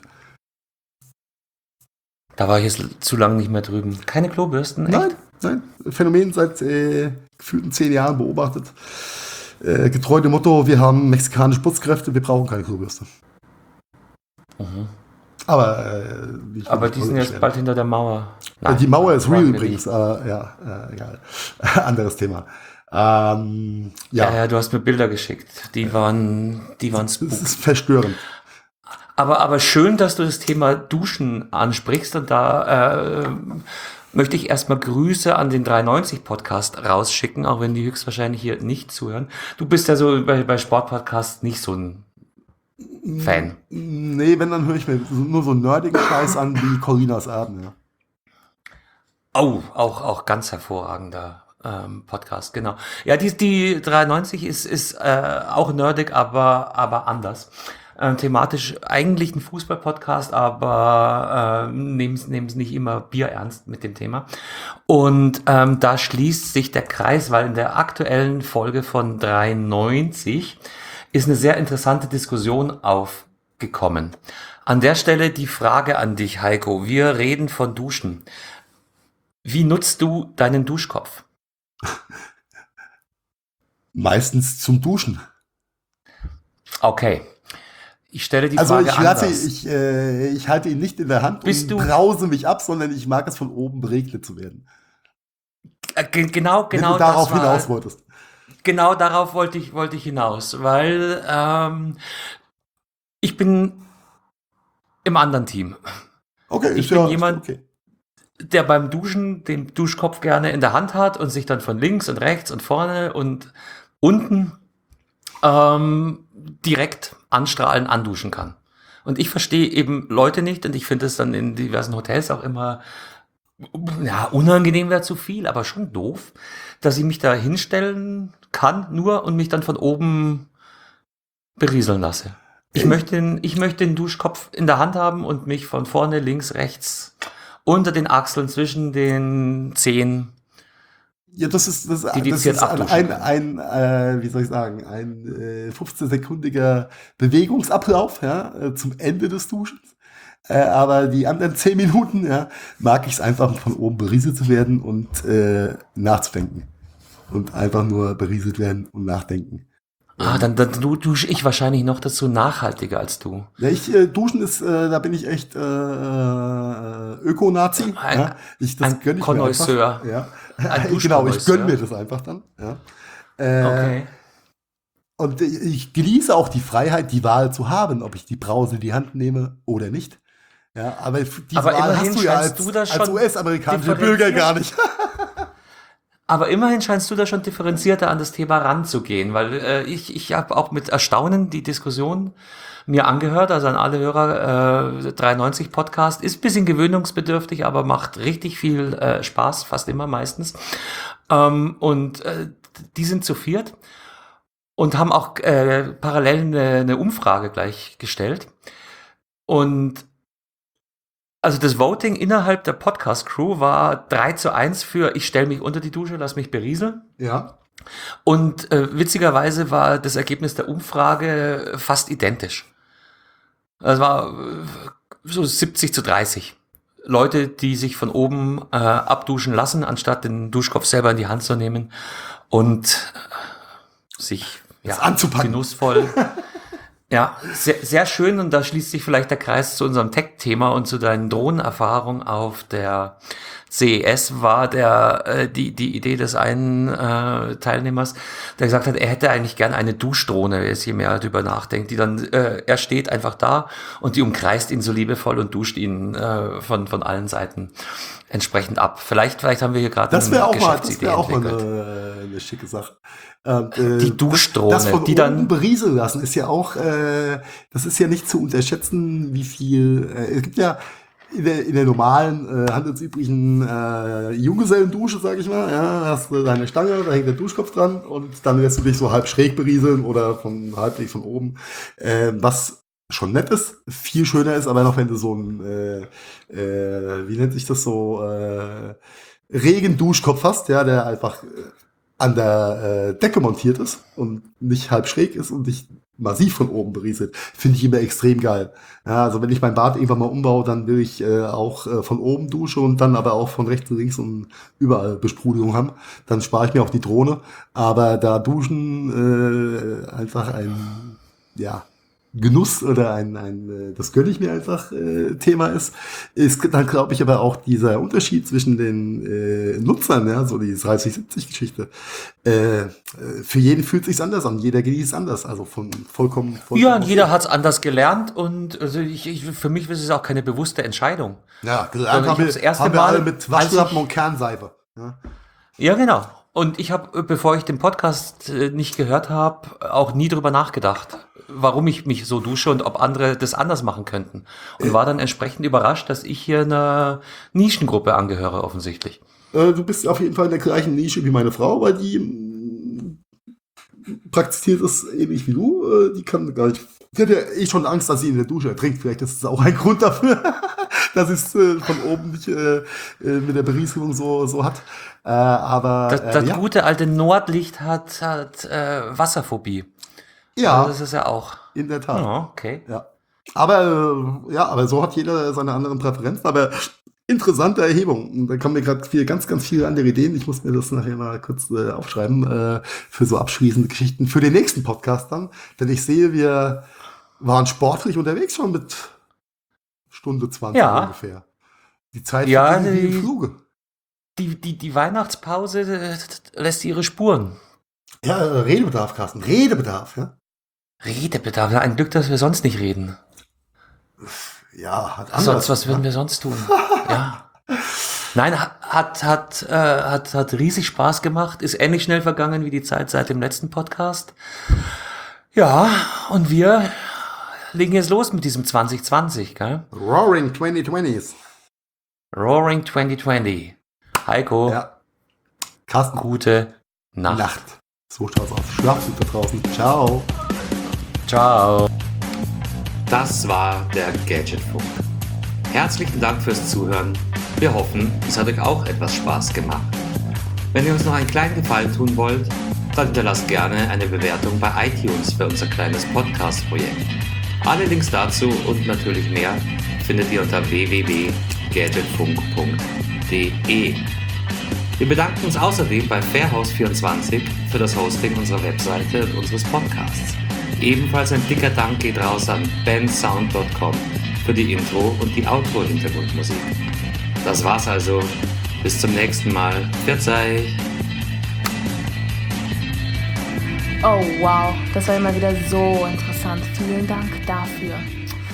Da war ich jetzt zu lange nicht mehr drüben. Keine Klobürsten? Echt? Nein, nein. Phänomen seit äh, gefühlten zehn Jahren beobachtet. Äh, getreu dem Motto, wir haben mexikanische Putzkräfte, wir brauchen keine Klobürste. Mhm. Aber, äh, ich Aber will die nicht sind jetzt beschweren. bald hinter der Mauer. Äh, die Mauer ist wollen real wir übrigens. nicht. Äh, ja, äh, egal. Anderes Thema. Ähm, Ja. ja, ja, du hast mir Bilder geschickt. Die waren, die waren es spook. ist verstörend. Aber, aber schön, dass du das Thema Duschen ansprichst und da äh, möchte ich erstmal Grüße an den dreihundertneunzig Podcast rausschicken, auch wenn die höchstwahrscheinlich hier nicht zuhören. Du bist ja so bei, bei Sportpodcasts nicht so ein Fan. Nee, wenn, dann höre ich mir so- nur so nerdigen Scheiß an wie Colinas Erben, ja. Oh, auch, auch ganz hervorragender ähm, Podcast, genau. Ja, die, die dreiundneunzig ist, ist äh, auch nerdig, aber, aber anders. Ähm, thematisch eigentlich ein Fußball-Podcast, aber äh, nehmen es nicht immer bierernst mit dem Thema. Und ähm, da schließt sich der Kreis, weil in der aktuellen Folge von dreiundneunzig ist eine sehr interessante Diskussion aufgekommen. An der Stelle die Frage an dich, Heiko. Wir reden von Duschen. Wie nutzt du deinen Duschkopf? Meistens zum Duschen. Okay. Ich stelle die Also Frage ich lasse, anders. ich, äh, ich halte ihn nicht in der Hand Bist und du- brause mich ab, sondern ich mag es von oben beregnet zu werden. Äh, ge- genau, Wenn genau du darauf das war, hinaus wolltest. Genau darauf wollte ich, wollte ich hinaus, weil ähm, ich bin im anderen Team. Okay, Ich ist bin ja jemand- okay. Der beim Duschen den Duschkopf gerne in der Hand hat und sich dann von links und rechts und vorne und unten ähm, direkt anstrahlen, anduschen kann. Und ich verstehe eben Leute nicht, und ich finde es dann in diversen Hotels auch immer, ja, unangenehm wäre zu viel, aber schon doof, dass ich mich da hinstellen kann nur und mich dann von oben berieseln lasse. Ich Ey. möchte den, ich möchte den Duschkopf in der Hand haben und mich von vorne, links, rechts, unter den Achseln, zwischen den Zehen Ja, das ist, das, das dediziert ist ein, abduschen. ein, ein äh, wie soll ich sagen, ein äh, fünfzehn-sekündiger Bewegungsablauf, ja, äh, zum Ende des Duschens. Äh, aber die anderen zehn Minuten, ja, mag ich es einfach, von oben berieselt zu werden und äh, nachzudenken. Und einfach nur berieselt werden und nachdenken. Ah, Und dann, dann du- dusche ich wahrscheinlich noch dazu nachhaltiger als du. ja, ich äh, duschen ist, äh, da bin ich echt äh, äh, Öko-Nazi. Ein, Ja. Ich, das ein gönn ich mir einfach. Connoisseur. Ja. Ein Genau, ich gönn Duschkonnoisseur. mir das einfach dann. Ja. Äh, Okay. Und ich ich genieße auch die Freiheit, die Wahl zu haben, ob ich die Brause in die Hand nehme oder nicht. Ja, aber f- diese Aber Wahl immerhin hast du ja scheinst als, du das als schon U S-amerikanischer differenziert- Bürger gar nicht. Aber immerhin scheinst du da schon differenzierter an das Thema ranzugehen, weil äh, ich, ich habe auch mit Erstaunen die Diskussion mir angehört, also an alle Hörer, äh, dreiundneunzig Podcast, ist ein bisschen gewöhnungsbedürftig, aber macht richtig viel äh, Spaß, fast immer meistens. Ähm, und äh, die sind zu viert und haben auch äh, parallel eine, eine Umfrage gleich gestellt. Und also das Voting innerhalb der Podcast-Crew war drei zu eins für ich stelle mich unter die Dusche, lass mich berieseln. Ja. Und äh, witzigerweise war das Ergebnis der Umfrage fast identisch. Es war äh, so siebzig zu dreißig. Leute, die sich von oben äh, abduschen lassen, anstatt den Duschkopf selber in die Hand zu nehmen und äh, sich Das ja, anzupacken. genussvoll. Ja, sehr, sehr schön, und da schließt sich vielleicht der Kreis zu unserem Tech-Thema und zu deinen Drohnenerfahrungen auf der C E S. War der äh, die die Idee des einen äh, Teilnehmers, der gesagt hat, er hätte eigentlich gern eine Duschdrohne, wer jetzt je mehr darüber nachdenkt, die dann, äh, er steht einfach da und die umkreist ihn so liebevoll und duscht ihn äh, von von allen Seiten entsprechend ab. Vielleicht vielleicht haben wir hier gerade Das eine wäre auch mal, das Geschäftsidee wäre auch mal entwickelt. eine, eine schicke Sache. Und, äh, Die Duschdrohne, das, das von die oben dann- berieseln lassen ist ja auch, äh, das ist ja nicht zu unterschätzen, wie viel, äh, es gibt ja in der, in der normalen, äh, handelsüblichen äh, Junggesellendusche, sag ich mal, ja, hast du deine Stange, da hängt der Duschkopf dran und dann lässt du dich so halb schräg berieseln oder von halbwegs von oben, äh, was schon nett ist, viel schöner ist aber noch, wenn du so ein, äh, äh, wie nennt sich das so, äh, Regenduschkopf hast, ja, der einfach äh, an der äh, Decke montiert ist und nicht halb schräg ist und dich massiv von oben berieselt, finde ich immer extrem geil. Ja, also wenn ich mein Bad irgendwann mal umbaue, dann will ich äh, auch äh, von oben Dusche und dann aber auch von rechts und links und überall Besprudelung haben. Dann spare ich mir auch die Drohne. Aber da Duschen äh, einfach ein, ja, Genuss oder ein, ein äh, das gönne ich mir einfach äh, Thema ist, ist dann glaube ich aber auch dieser Unterschied zwischen den äh, Nutzern, ja, so die dreißig siebzig Geschichte. Äh, äh, für jeden fühlt sich's anders an, jeder genießt es anders, also von vollkommen, vollkommen Ja, und okay. jeder hat's anders gelernt, und also ich, ich, für mich ist es auch keine bewusste Entscheidung. Ja, Sondern gelernt ich haben wir, hab's erste haben wir Mal, alle mit als Waschlappen ich- und Kernseife. Ja. Ja, genau. Und ich habe, bevor ich den Podcast äh, nicht gehört habe, auch nie drüber nachgedacht, warum ich mich so dusche und ob andere das anders machen könnten. Und war dann entsprechend überrascht, dass ich hier einer Nischengruppe angehöre, offensichtlich. Äh, du bist auf jeden Fall in der gleichen Nische wie meine Frau, weil die mm, praktiziert es ähnlich wie du. Äh, die kann gar nicht. Die hat ja eh schon Angst, dass sie in der Dusche ertrinkt. Vielleicht ist es auch ein Grund dafür, dass es äh, von oben nicht äh, äh, mit der Berieselung so, so hat. Äh, aber Das, äh, das ja. gute alte Nordlicht hat, hat äh, Wasserphobie. ja, Also das ist ja auch. in der Tat. Ja, okay. Ja. Aber äh, ja, aber so hat jeder seine anderen Präferenzen. Aber interessante Erhebung. Und da kommen mir gerade viel, ganz, ganz viele andere Ideen. Ich muss mir das nachher mal kurz äh, aufschreiben äh, für so abschließende Geschichten für den nächsten Podcast dann. Denn ich sehe, wir waren sportlich unterwegs schon mit Stunde zwanzig Ja. ungefähr. Die Zeit Ja, verging wie im die- Fluge. Die, die, die Weihnachtspause äh, lässt ihre Spuren. Ja, äh, Redebedarf, Carsten. Redebedarf, ja. Redebedarf. Ja, ein Glück, dass wir sonst nicht reden. Ja, hat Sonst, was ja. würden wir sonst tun? Ja. Nein, hat, hat, hat, äh, hat, hat riesig Spaß gemacht. Ist ähnlich schnell vergangen wie die Zeit seit dem letzten Podcast. Ja, und wir legen jetzt los mit diesem zwanzig zwanzig, gell? Roaring zwanzig zwanzig. Roaring zwanzig zwanzig. Heiko, Ja. Carsten, gute Nacht. Nacht. So schaut's aus. Schlaf's gut da draußen. Ciao. Ciao. Das war der Gadgetfunk. Herzlichen Dank fürs Zuhören. Wir hoffen, es hat euch auch etwas Spaß gemacht. Wenn ihr uns noch einen kleinen Gefallen tun wollt, dann hinterlasst gerne eine Bewertung bei iTunes für unser kleines Podcast-Projekt. Alle Links dazu und natürlich mehr findet ihr unter w w w punkt gadgetfunk punkt d e. Wir bedanken uns außerdem bei Fairhouse vierundzwanzig für das Hosting unserer Webseite und unseres Podcasts. Ebenfalls ein dicker Dank geht raus an bensound punkt com für die Intro- und die Outro-Hintergrundmusik. Das war's also. Bis zum nächsten Mal. Verzeih! Oh wow, das war immer wieder so interessant. Vielen Dank dafür.